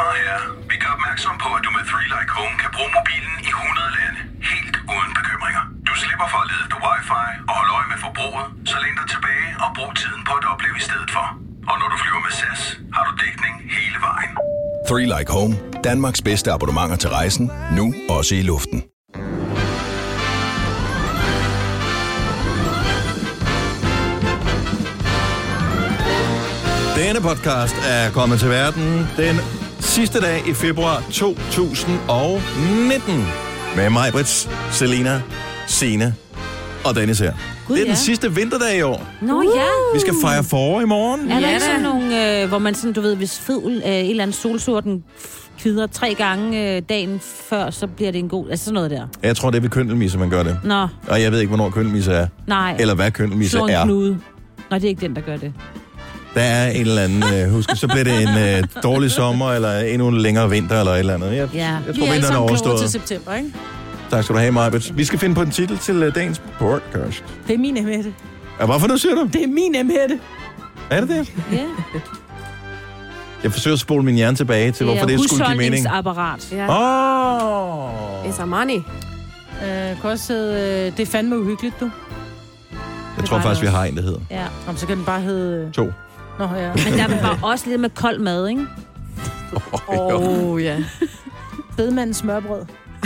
og herrer, vi gør opmærksom på, at du med 3Like Home kan bruge mobilen i 100 lande, helt uden bekymringer. Du slipper for at lede efter wifi og holde øje med forbruget, så læn dig tilbage og brug tiden på at opleve i stedet for. Og når du flyver med SAS, har du dækning hele vejen. 3Like Home, Danmarks bedste abonnementer til rejsen, nu også i luften. Denne podcast er kommet til verden den sidste dag i februar 2019. Med mig, Brits, Selina, Signe og Dennis her. Gud, det er den ja. sidste vinterdag i år. Nå ja. Vi skal fejre forår i morgen. Er der ikke sådan nogle, hvor man sådan, du ved, hvis en eller anden solsorten kvider 3 gange dagen før, så bliver det en god... Altså sådan noget der. Jeg tror, det er ved køndelmisse, man gør det. Nå. Og jeg ved ikke, hvornår køndelmisse er. Nej. Eller hvad køndelmisse Slå en er. knude. Nej, det er ikke den, der gør det. Der er en eller anden... husk, så bliver det en dårlig sommer, eller endnu en længere vinter, eller et eller andet. Jeg tror, vinteren er overstået. Til september, ikke? Tak skal du have, Majbert. Vi skal finde på en titel til dagens podcast. Det er min emhætte. Ja, hvorfor nu siger du? Det er min emhætte. Er det det? Ja. Jeg forsøger at spole min hjerne tilbage til, hvorfor det skulle give mening. Husholdningsapparat. Ja. It's a money. Kan også hedde, det er fandme uhyggeligt, du. Jeg tror faktisk, vi har en, der hedder. Ja. Om så kan den bare hedde... 2. Nå, ja. Men der var også lidt med kold mad, ikke? Ja. Bedemandens smørbrød.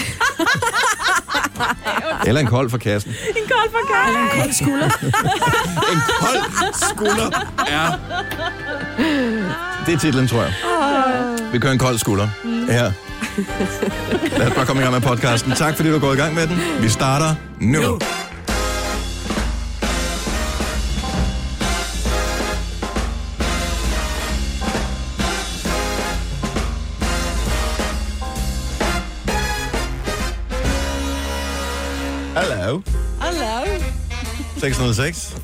Eller en kold for kassen. En kold for kold. En kold skulder. En kold skulder er... Det er titlen, tror jeg. Vi kører en kold skulder. Her. Lad os bare komme i gang med podcasten. Tak fordi du er gået i gang med den. Vi starter nu. Hallo. Hallo. 606.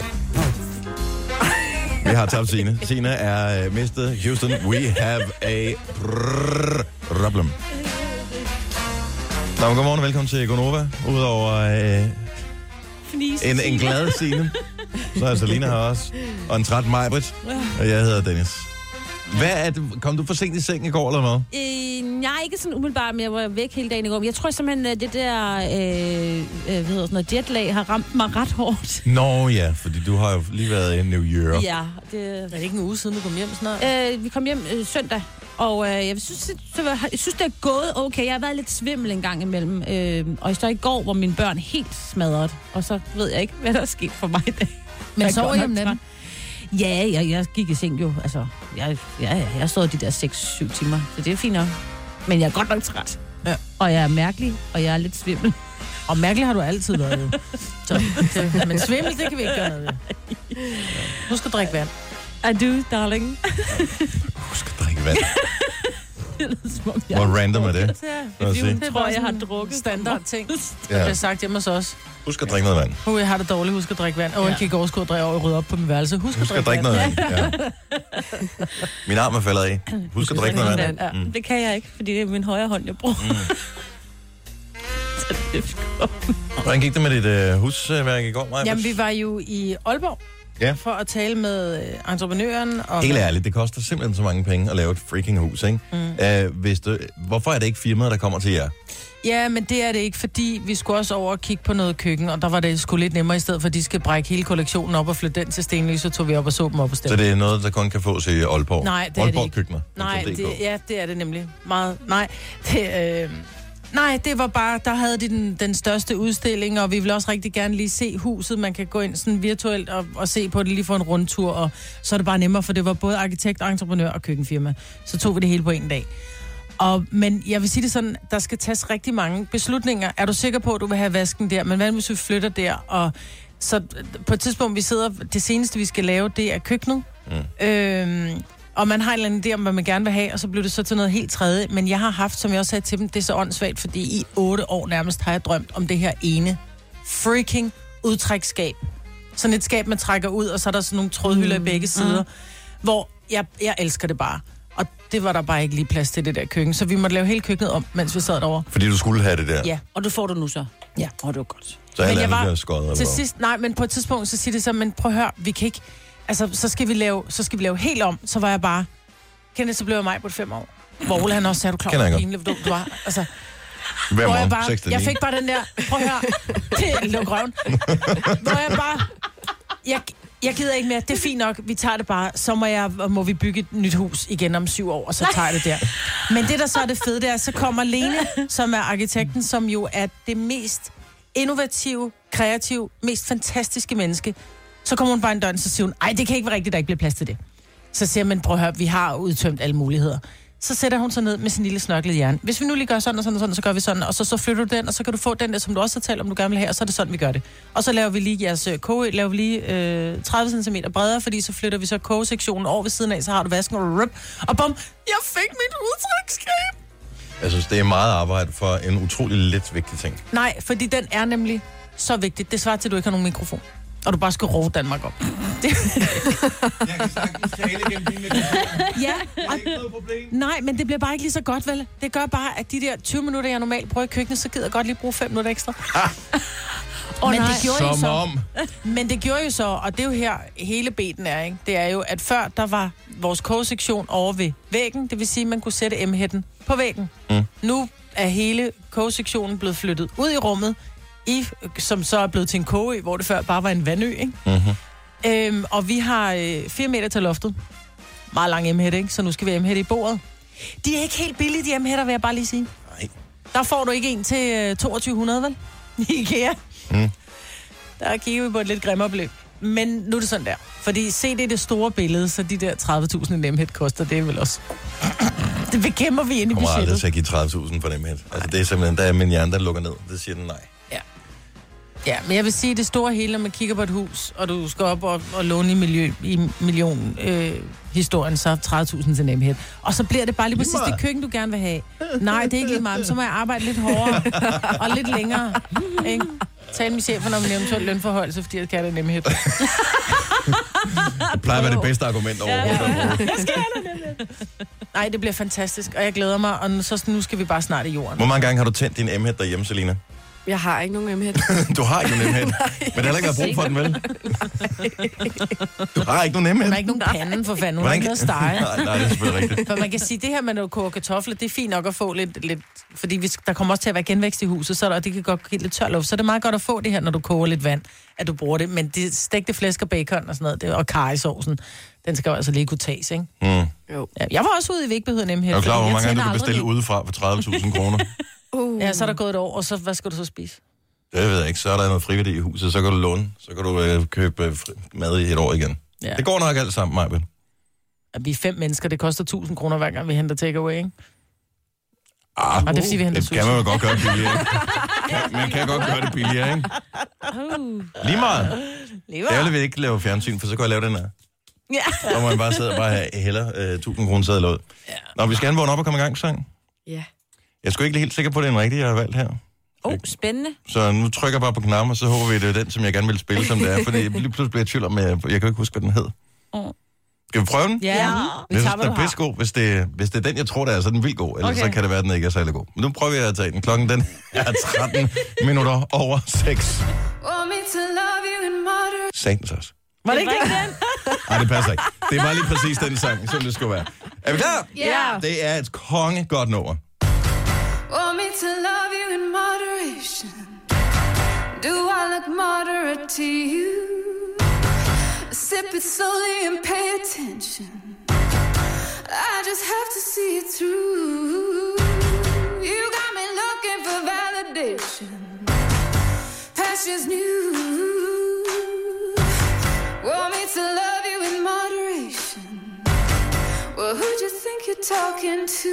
Vi har tabt Signe. Signe er mistet. Houston, we have a problem. Nå, godmorgen og velkommen til Gonova. Udover en glad Signe, så er Selina her også. Og en træt Majbrit. Og jeg hedder Dennis. Hvad er det? Kom du for sent i seng i går, eller hvad? Nej, ikke sådan umiddelbart, men jeg var væk hele dagen i går. Men jeg tror simpelthen, at det der hvad hedder sådan noget, jetlag har ramt mig ret hårdt. Nå ja, fordi du har jo lige været i New York. Ja, Er det ikke en uge siden, du kom hjem snart? vi kom hjem søndag, og jeg synes, det er gået okay. Jeg har været lidt svimmel en gang imellem, og så i går var mine børn helt smadret, og så ved jeg ikke, hvad der er sket for mig i dag. Men sover I om natten? Ja, jeg gik i seng jo. Altså, jeg stod de der 6-7 timer, så det er fint nok. Men jeg er godt nok træt. Ja. Og jeg er mærkelig, og jeg er lidt svimmel. Og mærkelig har du altid været jo. Men svimmel, det kan vi ikke gøre noget ved. Husk at drikke vand. I do, darling. Husk at drikke vand. Som Hvor random er det? Jeg tror, jeg har drukket standard ting. Ja. Det bliver sagt hjemme hos os. Husk at drikke noget vand. Jeg har det dårligt, husk at drikke vand. Og jeg kan ikke overskue at rydde op på min værelse. Husk at drikke noget vand. Ja. Min arm er faldet af. Husk at drikke noget vand. Ja, det kan jeg ikke, fordi det er min højre hånd, jeg bruger. Så det er skål. Hvordan gik det med dit husværk i går, Maja? Jamen, vi var jo i Aalborg for at tale med entreprenøren. Og helt ærligt, det koster simpelthen så mange penge at lave et freaking hus, ikke? Hvorfor er det ikke firmaet, der kommer til jer? Ja, men det er det ikke, fordi vi skulle også over og kigge på noget køkken, og der var det sgu lidt nemmere, i stedet for at de skal brække hele kollektionen op og flytte den til Stenløs, så tog vi op og så dem op og stemte. Så det er noget, der kun kan fås i Aalborg? Nej, det er Aalborg det ikke. Køkkener? Nej, det er det nemlig. Meget. Nej, det var bare, der havde de den største udstilling, og vi vil også rigtig gerne lige se huset. Man kan gå ind sådan virtuelt og se på det, lige få en rundtur, og så er det bare nemmere, for det var både arkitekt, entreprenør og køkkenfirma. Så tog vi det hele på en dag. Men jeg vil sige det sådan, der skal tages rigtig mange beslutninger. Er du sikker på, at du vil have vasken der? Men hvad hvis vi flytter der? Og så på et tidspunkt, vi sidder, det seneste vi skal lave, det er køkkenet. Og man har en eller anden idé om, hvad man gerne vil have, og så blev det så til noget helt tredje. Men jeg har haft, som jeg også sagde til dem, det er så åndssvagt, fordi i 8 år nærmest har jeg drømt om det her ene freaking udtræksskab. Sådan et skab, man trækker ud, og så er der sådan nogle trådhylder i begge sider, hvor jeg elsker det bare. Og det var der bare ikke lige plads til det der køkken. Så vi måtte lave hele køkkenet om, mens vi sad derovre. Fordi du skulle have det der? Ja, og det får du nu så. Ja. Og det var godt. Så alt andet bliver skåret? Til sidst, nej, men på et tidspunkt, så siger det så, men prøv at høre, vi kan ikke... Altså, så skal vi lave helt om. Så var jeg bare... Kenneth, så blev jeg mig på 5 år. Hvor Ole han også sagde, du klar, Kender jeg hvor godt. pinligt du var. Altså, Hver hvor morgen, jeg, 6 til 9. jeg fik bare den der, prøv at høre, det luk røven. Hvor jeg bare, jeg gider ikke mere, det er fint nok, vi tager det bare, så må vi bygge et nyt hus igen om 7 år, og så tager jeg det der. Men det, der så er det fede, det er, så kommer Lene, som er arkitekten, som jo er det mest innovative, kreative, mest fantastiske menneske. Så kommer hun bare ind døren, så siger hun, ej, det kan ikke være rigtigt, der ikke bliver plads til det. Så siger man, prøv at høre, vi har udtømt alle muligheder. Så sætter hun sig ned med sin lille snørklede hjerne. Hvis vi nu lige gør sådan og sådan og sådan, så gør vi sådan, og så flytter du den, og så kan du få den der, som du også har talt om, du gerne vil have, og så er det sådan, vi gør det. Og så laver vi lige jeres koge, 30 cm bredere, fordi så flytter vi så kogesektionen over ved siden af, så har du vasken, og bum, jeg fik mit udtryksskab. Jeg synes, det er meget arbejde for en utrolig lidt vigtig ting. Nej, fordi den er nemlig så vigtig. Det svarer til, at du ikke har nogen mikrofon. Og du bare skal råbe Danmark op. Jeg kan sagtens tale gennem din mikrofon. Ja. Det er ikke noget problem. Nej, men det bliver bare ikke lige så godt, vel? Det gør bare, at de der 20 minutter, jeg normalt bruger i køkkenet, så gider jeg godt lige bruge 5 minutter ekstra. Men det gjorde jo Som så. om. Men det gjorde jo så, og det er jo her hele beten er, ikke? Det er jo, at før der var vores kogesektion over ved væggen, det vil sige, at man kunne sætte M-hætten på væggen. Nu er hele kogesektionen blevet flyttet ud i rummet, som så er blevet til en kogeø, hvor det før bare var en vandø, ikke? Og vi har 4 meter til loftet. Meget lang M-hætte, ikke? Så nu skal vi have M-hætte i bordet. De er ikke helt billige, de M-hætter, vil jeg bare lige sige. Nej. Der får du ikke en til 2200, vel? I IKEA. Der kigger vi på et lidt grimmere beløb. Men nu er det sådan der. Fordi se det i det store billede, så de der 30.000 en M-hæt koster, det er vel også... Det bekæmper vi ind i Kommer aldrig budgettet. til at give 30.000 for dem her. Altså, det er simpelthen, der er min hjerne, der lukker ned. Det siger den nej. Ja, men jeg vil sige, det store hele, når man kigger på et hus, og du skal op og låne i million-historien, så 30.000 til nemhed. Og så bliver det bare lige præcis det køkken, du gerne vil have. Nej, det er ikke lige meget, så må jeg arbejde lidt hårdere og lidt længere. Ikke? Tale med chefen om en eventuel lønforholdelse, fordi jeg kan det nemhed. Det plejer at være det bedste argument overhovedet. Nej, det bliver fantastisk, og jeg glæder mig, og så nu skal vi bare snart i jorden. Hvor mange gange har du tændt din M-hæt derhjemme, Selina? Jeg har ikke nogen M-hæt. Du har ikke nogen M-hæt. Men der har heller ikke været brug for den, vel? Du har ikke nogen M-hæt. Der er ikke nogen panden for fanden, hun har ikke noget stege. Nej, det er selvfølgelig rigtigt. For man kan sige, det her med at koge kartofler, det er fint nok at få lidt fordi der kommer også til at være genvækst i huset, så det kan godt give lidt tør luft. Så det er meget godt at få det her, når du koger lidt vand, at du bruger det. Men det stegte flæsk og bacon og sådan noget, og karrysovsen, den skal jo altså lige kunne tages, ikke? Mm. Jo. Ja, jeg var også ude i Vægbehed nemhed. Er du klar over, hvor mange gange du kan bestille udefra for 30.000 kroner? Ja, så er der gået et år, og så hvad skal du så spise? Det ved jeg ikke. Så er der noget frivilligt i huset, så kan du låne. Så kan du købe mad i et år igen. Ja. Det går nok alt sammen, Majbe. Vi er 5 mennesker, det koster 1.000 kroner hver gang, vi henter takeaway, ikke? Og det er fordi, vi henter det kan man jo godt gøre billigere. Man kan godt gøre det billigere, ikke? Lige meget. Jeg vil ikke lave fjernsyn, for så kan jeg lave den her. Ja. Så må man bare sidde og bare have heller 1.000 kroner sædler ud. Ja. Nå, vi skal vågne op og komme i gang, sang. Ja. Jeg er sgu ikke helt sikker på, at det er en rigtig, jeg har valgt her. Spændende. Så nu trykker jeg bare på knappen, og så håber vi, at det er den, som jeg gerne vil spille, som det er. Fordi lige pludselig bliver jeg i tvivl om, jeg kan ikke huske, hvad den hed. Skal vi prøve den? Ja. Jeg synes, den er pisse god. Hvis det er den, jeg tror, det er, så er den vildt god. Ellers så kan det være, at den ikke er særlig god. Men nu prøver jeg at tage den. Klokken den er 13 minutter over 6. Sagtens også. Var det ikke den? Nej, det passer ikke. Det var lige præcis den sang, som det skulle være. Er vi klar? Ja. Det er et kongegodt nummer. Want me to love you in moderation? Do I look moderate to you? Sip it slowly and pay attention. I just have to see it through. You got me looking for validation. Passion's new. Want me to love you in moderation? Well, who'd you think you're talking to?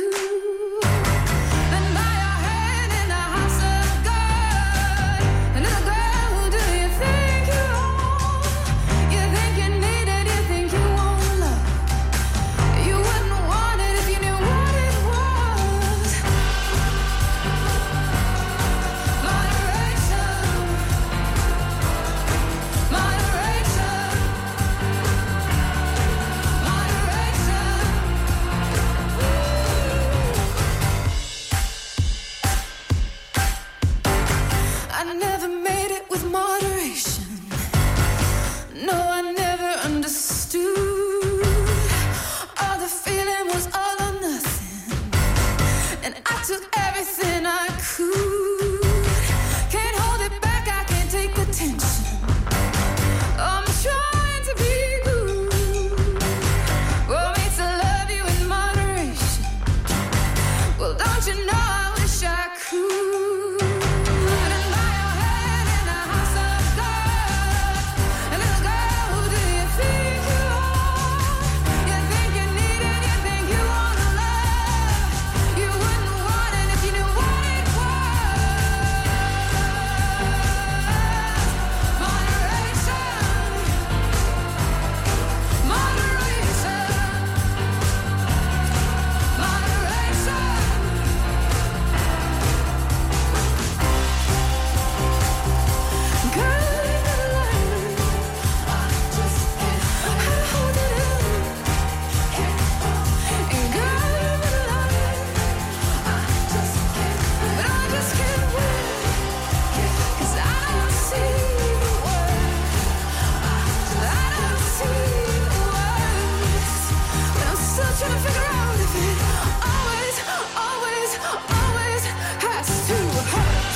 took everything I could. Can't hold it back, I can't take the tension. I'm trying to be good. Want me to love you in moderation. Well, don't you know I wish I could. And buy your head in a house of gold. And little girl, who do you think you are? You think you need it, you think you wanna love. You wouldn't want it if you knew what it was. Moderation. Moderation. Moderation. Girl, I just can't hold it in. And girl, I just can't win. 'Cause I don't see the words. I don't see the words. But I'm still trying to figure out if it always, always, always has to hurt.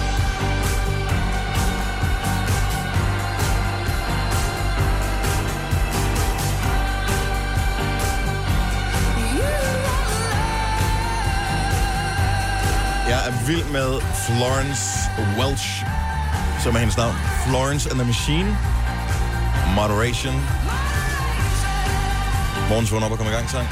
Jeg er vild med Florence Welch, som er hendes navn. Florence and the Machine. Moderation. Morgens vågn op og kom i gang, sang.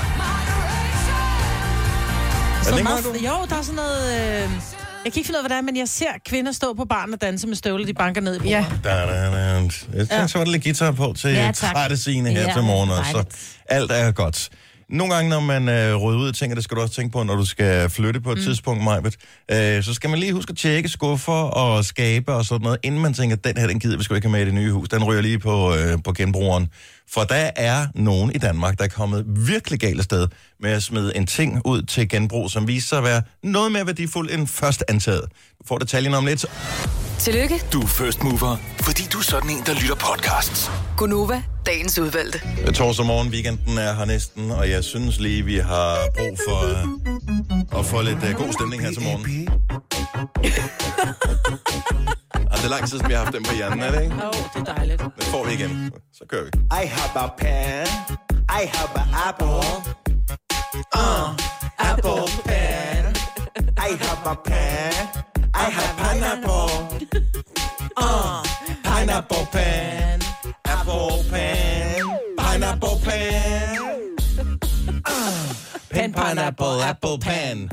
Er det ikke noget, du? Jo, der er sådan noget... Jeg kan ikke finde ud af, hvad det er, men jeg ser kvinder stå på baren og danse med støvler, de banker ned i bordet. Ja. Jeg tænker, så var der lidt guitar på til Ja, tak. trætte scene her Ja, til morgen, og så dejligt. alt er godt. Nogle gange, når man rydder ud, tænker det skal du også tænke på, når du skal flytte på et tidspunkt, Majbet, så skal man lige huske at tjekke skuffer og skabe og sådan noget, inden man tænker, den her, den gider vi sgu ikke have med i det nye hus. Den ryger lige på genbrugeren. For der er nogen i Danmark, der er kommet virkelig galt af sted med at smide en ting ud til genbrug, som viser sig at være noget mere værdifuld end først antaget. Du får detaljen om lidt. Tillykke, Du er first mover, fordi du er sådan en, der lytter podcasts. Gunova, dagens udvalgte. Torsdag morgen, weekenden er her næsten, og jeg synes lige, vi har brug for at få lidt god stemning her til morgen. Det er lang tid, siden vi har haft dem på hjernen, er det ikke? Jo, det er dejligt. Det får vi igen. Så kører vi. I have a pen. I have an apple. Apple pen. I have a pen. I have pineapple. Pineapple pen. Apple pen. Pineapple pen. Pen, pineapple, apple, pan.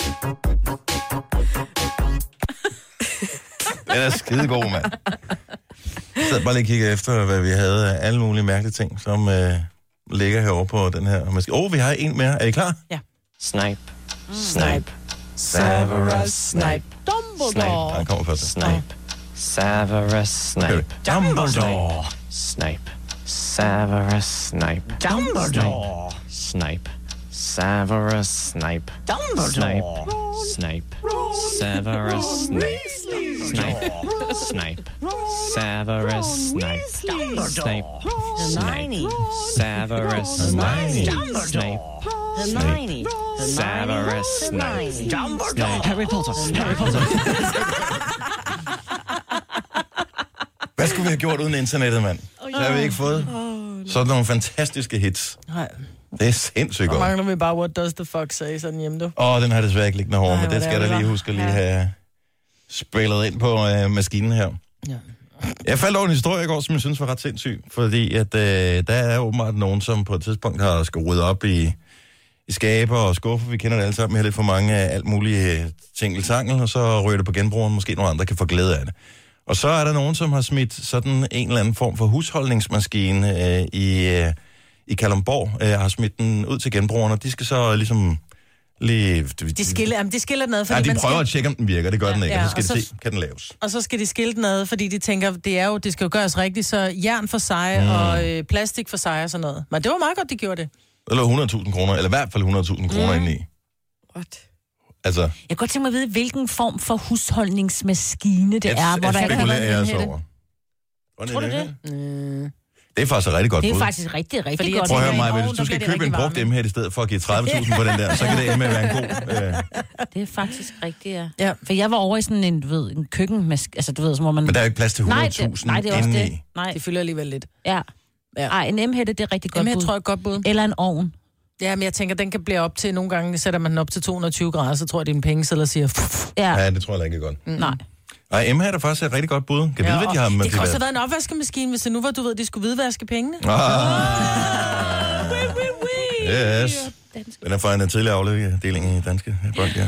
Den er skidegod, mand. Jeg sad bare lige og kiggede efter, hvad vi havde af alle mulige mærkelige ting, som ligger herovre på den her. Vi har en mere. Er I klar? Ja. Snipe. Snipe. Severus Snape. Dumbledore. Han kommer først. Snipe. Severus Snape. Dumbledore. Snipe. Severus Snape. Dumbledore. Snipe. Severus Snape. Dumbledore. Snape. Severus Snape. Snape. Snape. Severus Snape. Snape. Snape. Severus Snape. Snape. Hermione. Severus Snape. Dumbledore. Harry Potter. Harry Potter. Hvad skulle vi have gjort uden internettet, mand? Så har vi ikke fået sådan nogle fantastiske hits. Nej. Det er sindssygt Så godt. mangler vi bare, what does the fuck say, sådan hjemme, du. Den har desværre ikke liggende herovre, men hvor det skal det jeg da var. lige huske at lige have spillet ind på maskinen her. Ja. Jeg faldt over en historie i går, som jeg synes var ret sindssyg, fordi at der er åbenbart nogen, som på et tidspunkt har skal rydde op i skaber og skuffer. Vi kender det alle sammen. Vi har lidt for mange af alt mulige tingeltangel, og så ryger det på genbrugeren. Måske nogle andre kan få glæde af det. Og så er der nogen, som har smidt sådan en eller anden form for husholdningsmaskine i Kalundborg, har smidt den ud til genbrugeren, og de skal så ligesom lige... De skiller den ad, fordi de prøver at tjekke, om den virker. Det gør den ikke, ja, og så skal og de så- se, kan den laves. Og så skal de skille den ad, fordi de tænker, det skal jo gøres rigtigt, så jern for sig og plastik for sig og sådan noget. Men det var meget godt, de gjorde det. Der lå 100.000 kroner, eller i hvert fald 100.000 kroner indeni. What? Altså, Jeg kan godt tænke mig at vide, hvilken form for husholdningsmaskine det er, hvor der jeg kan spekulerer være jeg den så her. over. Tror du det? Det er faktisk et rigtig godt Det er bud. faktisk rigtig Fordi jeg godt. Prøv at høre tænker, mig, i hvis ovnen, du der skal bliver det købe en rigtig brugt varmt. M-hæt i stedet for at give 30.000 på den der, så kan det ende med at være en god... Det er faktisk rigtigt, ja. Ja. For jeg var over i sådan en, du ved, en køkkenmask, altså du ved, som hvor man... Men der er jo ikke plads til 100.000 nej, det er også det. indeni. Nej, Det fylder alligevel lidt. ja. Ja. Ej, en M-hætte, det er rigtig godt Jamen, jeg bud. tror jeg er et godt bud. Eller en ovn. Ja, men jeg tænker, den kan blive op til, nogle gange sætter man den op til 220 grader, så tror jeg, det er en pengeseddel, siger... Ja. Ja, det tror jeg ikke er godt. Nej. Nej, M-hæt er faktisk et rigtig godt bud. Kan vide, hvad de har med det kan også have været en opvaskemaskine, hvis det nu var, du ved, de skulle hvidvaske pengene. Yes. Den er fra en tidligere afdeling i Danske Bank, ja.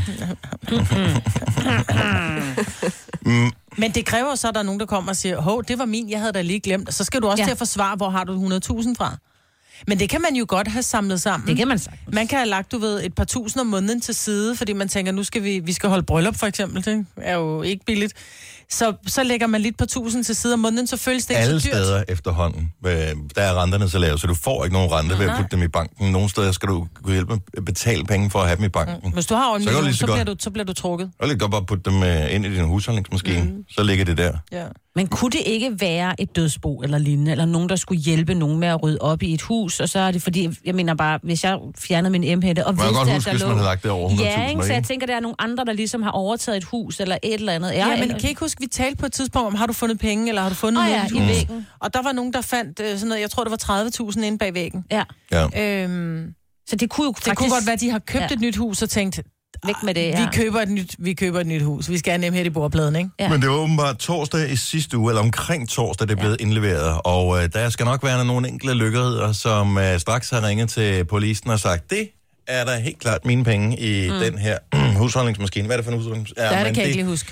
Men det kræver så, at der er nogen, der kommer og siger, hov, det var min, jeg havde da lige glemt. Så skal du også til at forsvare, hvor har du 100.000 fra. Men det kan man jo godt have samlet sammen. Det kan man sagt. Man kan have lagt, du ved, et par tusind om måneden til side, fordi man tænker, nu skal vi skal holde bryllup, for eksempel. Det er jo ikke billigt. Så lægger man lige et par tusind til side om måneden, så føles det ikke Alle så dyrt. steder efterhånden, der er renterne så lave, så du får ikke nogen rente ved at putte dem i banken. Nogle steder skal du kunne hjælpe med at betale penge for at have dem i banken. Hvis du har en million, så så bliver du trukket. Og lidt godt bare putte dem ind i din husholdningsmaskine, så ligger det der. Ja. Men kunne det ikke være et dødsbo eller lignende, eller nogen, der skulle hjælpe nogen med at rydde op i et hus, og så er det fordi, jeg mener bare, hvis jeg fjernede min M-hætte, og Man kan godt vidste, huske, at der hvis lå... man havde lagt det over 100.000. Ja, ikke? Så jeg ikke? tænker, der er nogle andre, der ligesom har overtaget et hus, eller et eller andet. Ja, men kan I ikke huske, vi talte på et tidspunkt om, har du fundet penge, eller har du fundet noget i væggen. Og der var nogen, der fandt sådan noget, jeg tror, det var 30.000 inde bag væggen. Ja. Ja. Så det kunne jo faktisk... Det kunne godt være, at de har købt et nyt hus og tænkt, væk med det, ja. vi køber et nyt hus. Vi skal have nemt i bordpladen, ikke? Ja. Men det var åbenbart torsdag i sidste uge, eller omkring torsdag, det er blevet indleveret. Og der skal nok være nogle enkelte lykkerheder, som straks har ringet til polisen og sagt, det er der helt klart mine penge i den her husholdningsmaskine. Hvad er det for en husholdningsmaskine? Ja, det kan jeg ikke lige huske.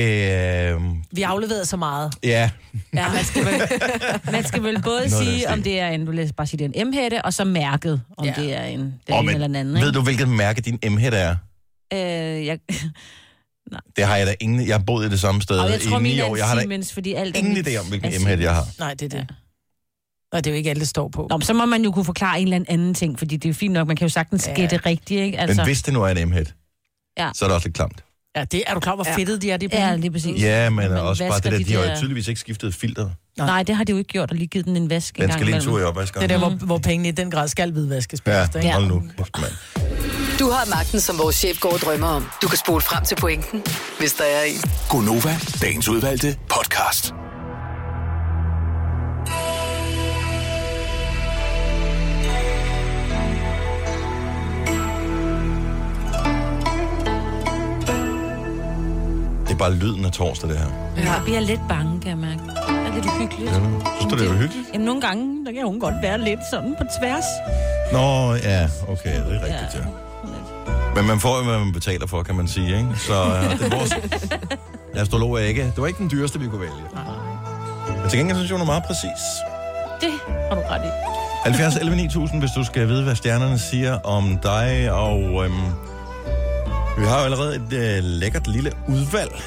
Vi afleverede så meget. Ja. Ja, man skal vel både sige, om det er en, du læser bare sige, det er en M-hætte, og så mærket, om det er en, den eller en anden. Ved du, hvilket mærke din M-hætte er? Nej. Det har jeg da ingen... Jeg har boet i det samme sted og jeg tror, i 9 år. Jeg har da Siemens, fordi alt ingen idé om, hvilken M-hætte jeg har. Nej, det er det. Og det er jo ikke alt, det står på. Nå, så må man jo kunne forklare en eller anden ting, fordi det er jo fint nok, man kan jo sagtens gætte rigtigt, ikke? Altså... Men hvis det nu er en M-hætte, så er det også lidt klamt. Ja, det er du klar, hvor fedtet de er, de penge? Ja, lige præcis. Ja, men også bare det der, de har jo tydeligvis ikke skiftet filter. Nej, det har de jo ikke gjort, og lige givet den en vask. Den skal lige en tur i opvaskeren. Det er der, hvor pengene i den grad skal hvidvaskes. Ja, hold nu kæft, mand. Du har magten, som vores chef går og drømmer om. Du kan spole frem til pointen, hvis der er en. Gonova, dagens udvalgte podcast. Det er bare lyden af torsdag, det her. Ja. Jeg bliver lidt bange, kan jeg mærke. Det er lidt uhyggeligt. Ja, synes du, det er uhyggeligt? Jamen, nogle gange, der kan hun godt være lidt sådan på tværs. Nå, ja, okay, det er rigtigt, ja. Men man får jo, hvad man betaler for, kan man sige, ikke? Så det er vores astrolog er ikke. Det var ikke den dyreste, vi kunne vælge. Men til gengæld synes jeg, hun er meget præcis. Det har du ret i. 70 11 9000, hvis du skal vide, hvad stjernerne siger om dig. Og vi har jo allerede et lækkert lille udvalg.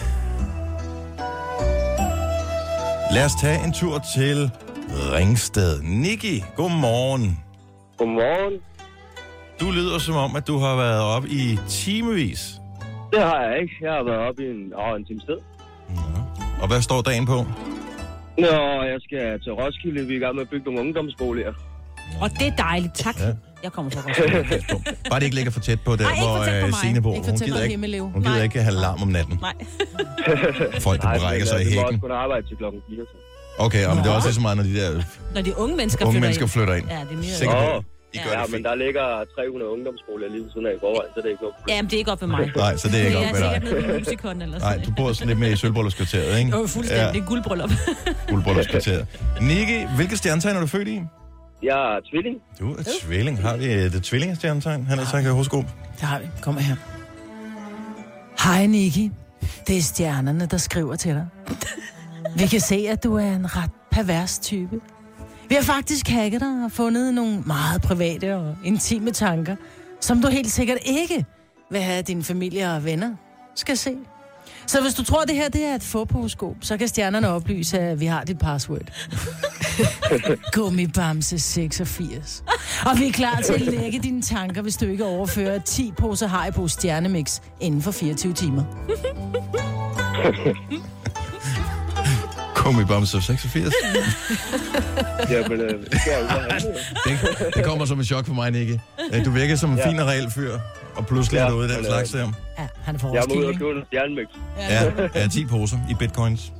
Lad os tage en tur til Ringsted. Nikki, godmorgen. Godmorgen. Du lyder som om, at du har været op i timevis. Det har jeg ikke. Jeg har været op i en times tid. Ja. Og hvad står dagen på? Nå, jeg skal til Roskilde. Vi er i gang med at bygge nogle ungdomsboliger. Og det er dejligt, tak. Ja. Jeg kommer så Roskilde. Bare det ikke ligger for tæt på der, hvor Signe bor. Hun gider ikke have larm om natten. Nej. Folk, der brækker sig i hækken. Vi må også kunne arbejde til klokken 4. Okay, men det er også så meget, når de der når de unge mennesker flytter ind. Ja, det er mere. Sikker på. Ja, men der ligger 300 ungdomsboliger lige ved siden af i forvejen, så det er ikke noget problem. Jamen, det er ikke op ved mig. Nej, så det er ikke op ved dig. Jeg er sikkert nede i Musikon eller sådan. Nej, du bor sådan lidt mere i Sølvbryllupskvarteret, ikke? Jo, fuldstændig. Det er guldbryllup. Guldbryllupskvarteret. Nikki, hvilket stjernetegn er du født i? Jeg er tvilling. Du er tvilling. Har vi et tvillingestjernetegn? Han er sagt i horoskop. Det har vi. Kom her. Hej, Nikki. Det er stjernerne, der skriver til dig. Vi kan se, at du er en ret pervers type. Vi har faktisk hacket dig og fundet nogle meget private og intime tanker, som du helt sikkert ikke vil have, at din familie og venner skal se. Så hvis du tror, det her det er et fodhoroskop, så kan stjernerne oplyse, at vi har dit password. Gummibamse 86. Og vi er klar til at lægge dine tanker, hvis du ikke overfører 10 poser Haribo stjernemix inden for 24 timer. Bummi Bamse 86. Jamen, det skal jeg jo Det kommer som et chok for mig, Nicky. Du virker som en fin og reel fyr, og pludselig er du ude i den slags der. Ja, han er for Jeg må ud og købe en stjernemix. Ja, 10 poser i bitcoins.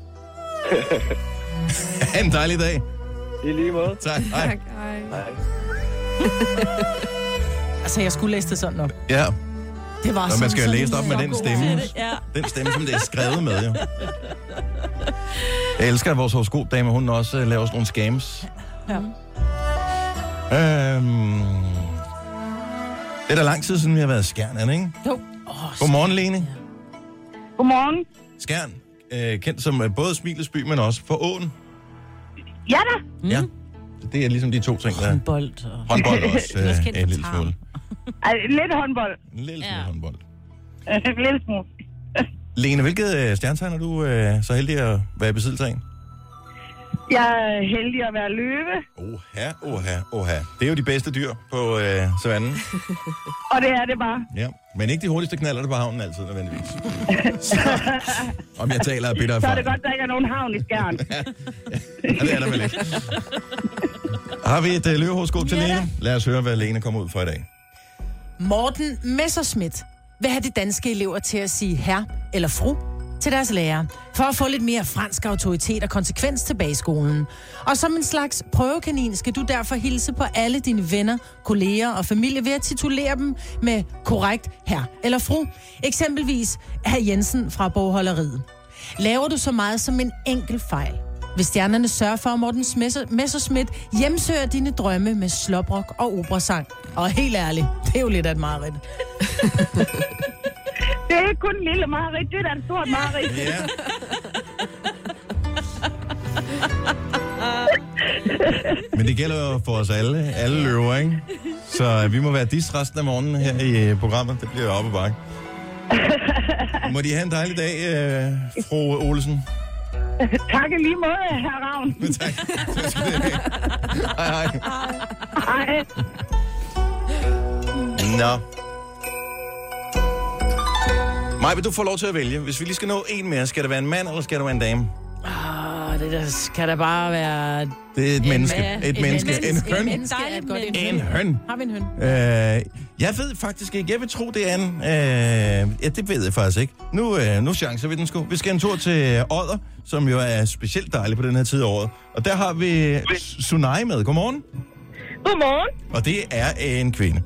Ha' en dejlig dag. I lige måde. Tak. Hej. Hej. Altså, jeg skulle læse det sådan op. Ja. Det var man skal jo læse op med den stemme. Ja. Den stemme, som det er skrevet med, jo. Jeg elsker, at vores horoskopdame, hun også laver sådan nogle scams. Ja. Det er da lang tid siden, vi har været i Skjern, ikke? Jo. Godmorgen, Lene. Godmorgen. Skjern, kendt som både Smilesby, men også for åen. Ja da. Ja. Det er ligesom de to ting, der... Håndbold. Håndbold også en lille smule. Lidt håndbold. En lille smule håndbold. En lille smule. Lene, hvilket stjernetegn er du så heldig at være i besiddelse af? Jeg er heldig at være løve. Oha. Det er jo de bedste dyr på savannen. Og det er det bare. Ja, men ikke de hurtigste knaller det på havnen altid, nødvendigvis. Om jeg taler af bitter Så er erfaring. det godt, der ikke er nogen havn i Skjern. Ja, det er der vel ikke. Har vi et løvehoroskop til Lene? Lad os høre, hvad Lene kommer ud for i dag. Morten Messerschmidt vil have de danske elever til at sige herr eller fru til deres lærer, for at få lidt mere fransk autoritet og konsekvens tilbage i skolen. Og som en slags prøvekanin skal du derfor hilse på alle dine venner, kolleger og familie ved at titulere dem med korrekt herr eller fru. Eksempelvis herr Jensen fra bogholderiet. Laver du så meget som en enkelt fejl, hvis stjernerne sørger for, at Morten Messerschmidt hjemsøger dine drømme med sloprok og operasang. Og helt ærligt, det er jo lidt af et mareridt. Det er ikke kun en lille mareridt, det er da et stort mareridt. Ja. Men det gælder jo for os alle løver, ikke? Så vi må være dis resten af morgenen her i programmet. Det bliver jo op ad bakke. Må de have en dejlig dag, fru Olsen? Tak i lige måde, herr Ravn. Tak. Tak skal det have. Hej. Hej. Nå. Maj, vil du få lov til at vælge? Hvis vi lige skal nå en mere, skal det være en mand, eller skal det være en dame? Det der skal da bare være... Det er et menneske. Et menneske. En høn. En høn. Har vi en høn? Jeg ved faktisk ikke. Jeg vil tro, det er en... ja, det ved jeg faktisk ikke. Nu chancer vi den sgu. Vi skal en tur til Odder, som jo er specielt dejlig på den her tid af året. Og der har vi Sunai med. Godmorgen. Godmorgen. Og det er en kvinde.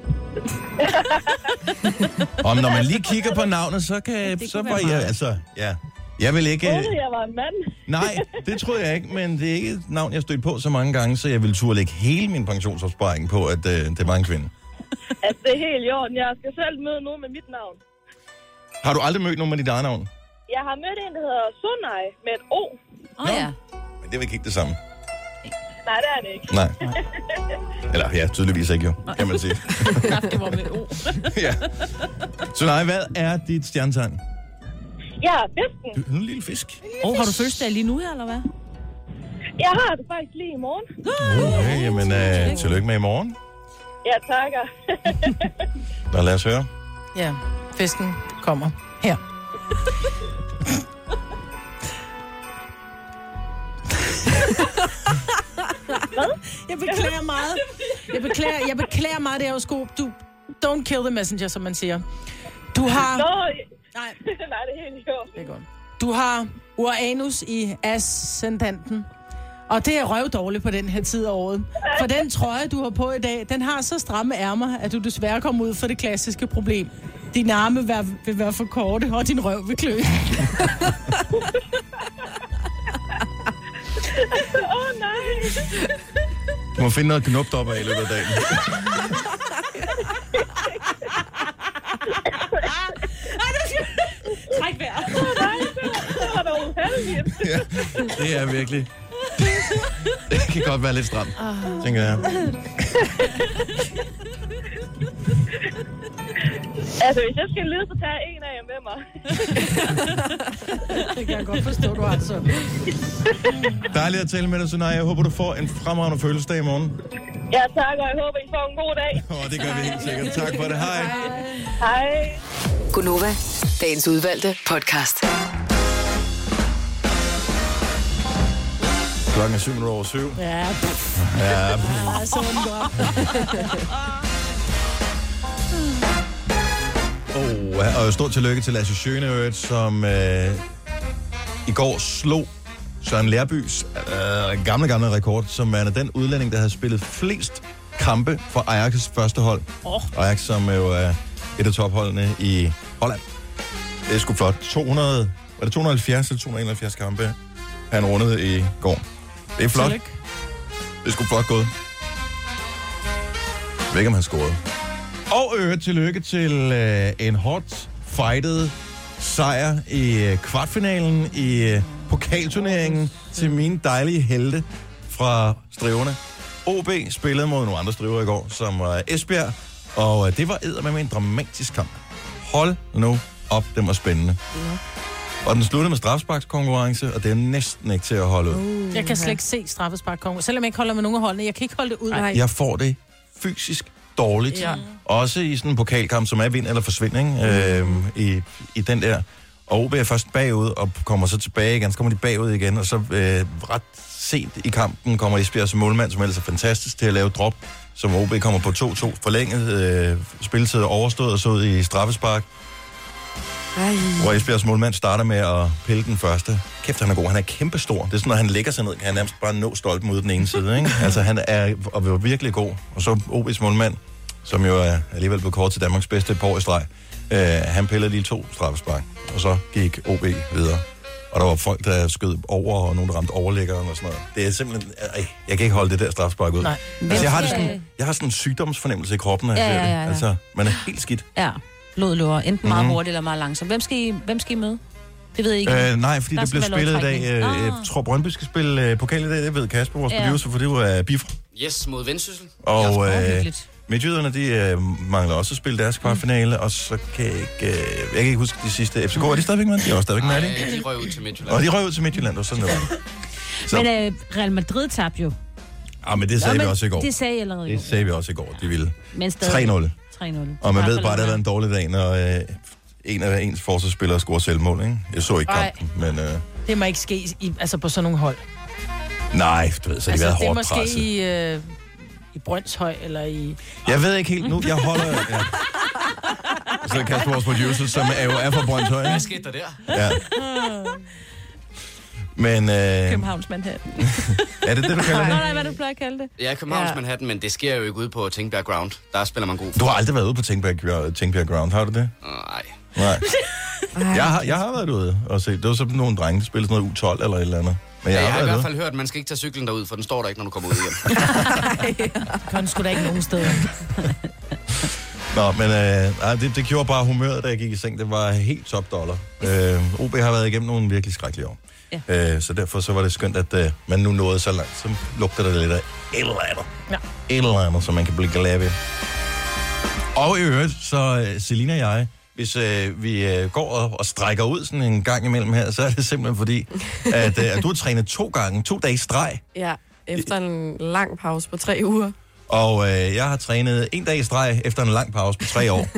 Og når man lige kigger på navnet, så var jeg... Altså, ja... Jeg vil ikke... Jeg var en mand. Nej, det troede jeg ikke, men det er ikke et navn, jeg stødte på så mange gange, så jeg ville turde lægge hele min pensionsopsparing på, at det var en kvinde. Altså, det er helt i orden. Jeg skal selv møde nogen med mit navn. Har du aldrig mødt nogen med dit eget navn? Jeg har mødt en, der hedder Sunai med et O. Ja. Men det er vel ikke det samme? Nej, det er det ikke. Nej. Eller ja, tydeligvis ikke jo, kan man sige. Det var med O. Ja. Så nej, hvad er dit stjernetegn? Jeg er fisken. Du er en lille fisk. Har du fødselsdag lige nu her, eller hvad? Jeg har det faktisk lige i morgen. Okay, jamen tillykke med i morgen. Ja, takker. Nå, lad os høre. Ja, fisken kommer her. Jeg beklager meget. Jeg beklager meget, det her horoskop. Don't kill the messenger, som man siger. Du har... Nej, det er helt i orden. Det er godt. Du har Uranus i ascendanten. Og det er røvdårligt på den her tid af året. For den trøje, du har på i dag, den har så stramme ærmer, at du desværre kommer ud for det klassiske problem. Dine arme vil være for korte, og din røv vil klø. Nej. Du må finde noget knupt op af i løbet af dagen. Træk vejret. Det var da uheldigt. Ja, det er virkelig. Det kan godt være lidt stramt, tænker jeg. Altså, hvis jeg skal lede, så tager jeg en af jer med mig. Det kan jeg godt forstå, du har så. Dejligt at tale med dig, Sunai. Jeg håber, du får en fremragende fødselsdag i morgen. Ja, tak, og jeg håber, I får en god dag. Det gør vi helt sikkert. Tak for det. Hej. Hej. Gunova, dagens udvalgte podcast. Klokken er 7:07. Ja. Ja. Så den godt. Og stort tillykke til Lasse Schøneøret, som i går slog Søren Lærbys gamle rekord, som er den udlænding, der havde spillet flest kampe for Ajax' første hold. Ajax, som jo er et af topholdene i Holland. Det er sgu flot. 270 eller 271 kampe, han rundede i går. Det er flot. Tillykke. Det er sgu flot gået. Jeg ved ikke, om han scorede. Og tillykke til en hot fightet sejr i kvartfinalen i pokalturneringen til mine dejlige helte fra Striverne. OB spillede mod nogle andre striver i går, som var Esbjerg, og det var eddermame en dramatisk kamp. Hold nu op, den var spændende. Og den sluttede med straffesparkskonkurrence, og det er næsten ikke til at holde ud. Jeg kan slet ikke se straffesparkskonkurrence, selvom jeg ikke holder med nogen af holdene. Jeg kan ikke holde det ud. Nej. Jeg får det fysisk dårligt. Ja. Også i sådan en pokalkamp, som er vind eller forsvinding i den der. Og OB er først bagud og kommer så tilbage igen. Så kommer de bagud igen, og så ret sent i kampen kommer Esbjerg som målmand, som ellers er fantastisk til at lave drop, som OB kommer på 2-2 forlænget. Spilletid overstået og så ud i straffespark. Hvor Esbjergs målmand starter med at pille den første. Kæft, han er god. Han er kæmpestor. Det er sådan, når han lægger sig ned, kan han nærmest bare nå stolpen ud den ene side. Ikke? Altså, han er og virkelig god. Og så OB's målmand, som jo er alligevel blevet kort til Danmarks bedste et par år i streg, han pillede lige 2 straffespark. Og så gik OB videre. Og der var folk, der skød over, og nogen, der ramte overlæggeren og sådan noget. Det er simpelthen... jeg kan ikke holde det der straffespark ud. Altså, jeg har sådan en sygdomsfornemmelse i kroppen, ja. Altså, man er helt skidt. Ja. Blod løber enten meget hurtigt eller meget langsomt. Hvem skal I møde? Det ved jeg ikke. Nej, fordi det bliver spillet i dag. Jeg tror, Brøndby skal spille pokal i dag. Det ved Kasper, vores producer, for det var Bifra. Yes, mod Vendsyssel. Og Midtjyderne, de mangler også at spille deres kvartfinale, og så kan jeg kan ikke huske de sidste. FCK, er de stadigvæk med? De er også stadigvæk med, ikke? De røg ud til Midtjylland. Og de røg ud til Midtjylland, og sådan noget. Men Real Madrid tabte jo. Ja, men det sagde vi også i går. Det sagde I allerede i går. Det sagde vi også i går, de ville. 3-0. Og man ved bare, at det har været en dårlig dag, når en af ens forsvarsspillere scorer selvmål, ikke? Jeg så ikke kampen, men... Det må ikke ske på sådan nogle hold. Nej, du ved, så har de været hårdt presset. Det er måske i Brøndshøj, eller i... Jeg ved ikke helt nu, jeg holder... Ja. Så Kasper, vores producer, som er fra Brøndshøj. Hvad skete der der? Ja. Men... Københavns Manhattan. Er det det, du kalder det? Nej, hvad du plejer at kalde det? Ja, Københavns Manhattan, men det sker jo ikke ude på Tingbjerg Ground. Der spiller man god. Du har aldrig været ude på Tingbjerg Ground, har du det? Nej. Jeg har været ude og set. Det var sådan nogle drenge, der spillede sådan noget U12 eller et eller andet. Men jeg har i hvert fald hørt, at man skal ikke tage cyklen derud, for den står der ikke, når du kommer ud igen. Kan sgu da ikke nogen steder. Nå, men det gjorde bare humøret, da jeg gik i seng. Det var helt top dollar. OB har været igennem nogle virkelig skrækkelige år. Ja. Så derfor så var det skønt, at man nu nåede så langt. Så lugter det lidt af et eller andet. Ja. Et eller andet, som man kan blive glad ved. Og i øvrigt, så Selina og jeg, hvis vi går og strækker ud sådan en gang imellem her, så er det simpelthen fordi, at du har trænet 2 dage i streg. Ja, efter en lang pause på 3 uger. Og jeg har trænet 1 dag i streg efter en lang pause på 3 år.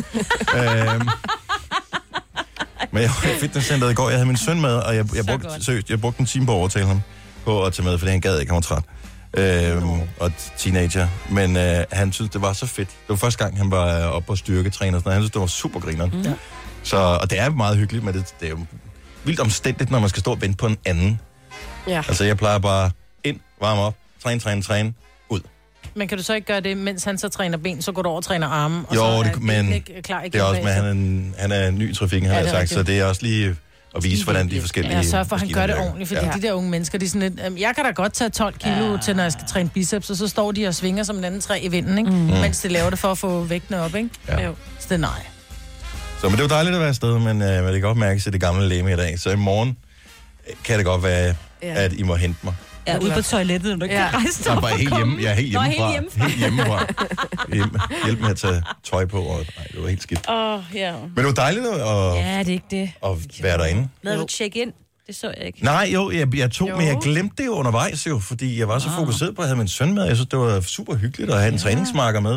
Men jeg var i fitnesscenteret i går, jeg havde min søn med, og jeg brugte en time på at overtale ham på at tage med, fordi han gad ikke, han var træt. Og teenager. Men han synes, det var så fedt. Det var første gang, han var oppe og styrketræner, og han synes, det var super grineren. Ja. Så, og det er meget hyggeligt, men det er jo vildt omstændigt, når man skal stå og vente på en anden. Ja. Altså, jeg plejer bare ind, varme op, træne, ud. Men kan du så ikke gøre det, mens han så træner ben, så går du over og træner arme, og jo, så er men ikke klar igen? Det er også med, han er ny i trafikken, har jeg sagt, rigtigt. Så det er også lige at vise, hvordan de forskellige... Jeg sørger for, at han gør det ordentligt, fordi de der unge mennesker, de er sådan lidt... Jeg kan da godt tage 12 kilo til, når jeg skal træne biceps, og så står de og svinger som en anden træ i vinden, ikke? Mens de laver det for at få vægtene op, ikke? Ja. Så det er nej. Så men det var dejligt at være afsted, men det kan godt mærkes i det gamle læme i dag. Så i morgen kan det godt være, at I må hente mig. Ja, ude på toilettet, når du ikke kan rejse dig. Jeg er helt hjemme. Jeg er helt hjemmefra. Hjælp med at tage tøj på, og det var helt skidt. Men det var dejligt at, det er ikke det. At være derinde. Lavede du check-in? Det så jeg ikke. Nej, jeg tog, men jeg glemte det jo undervejs jo, fordi jeg var så fokuseret på at have min søn med. Jeg synes, det var super hyggeligt at have en træningsmarker med.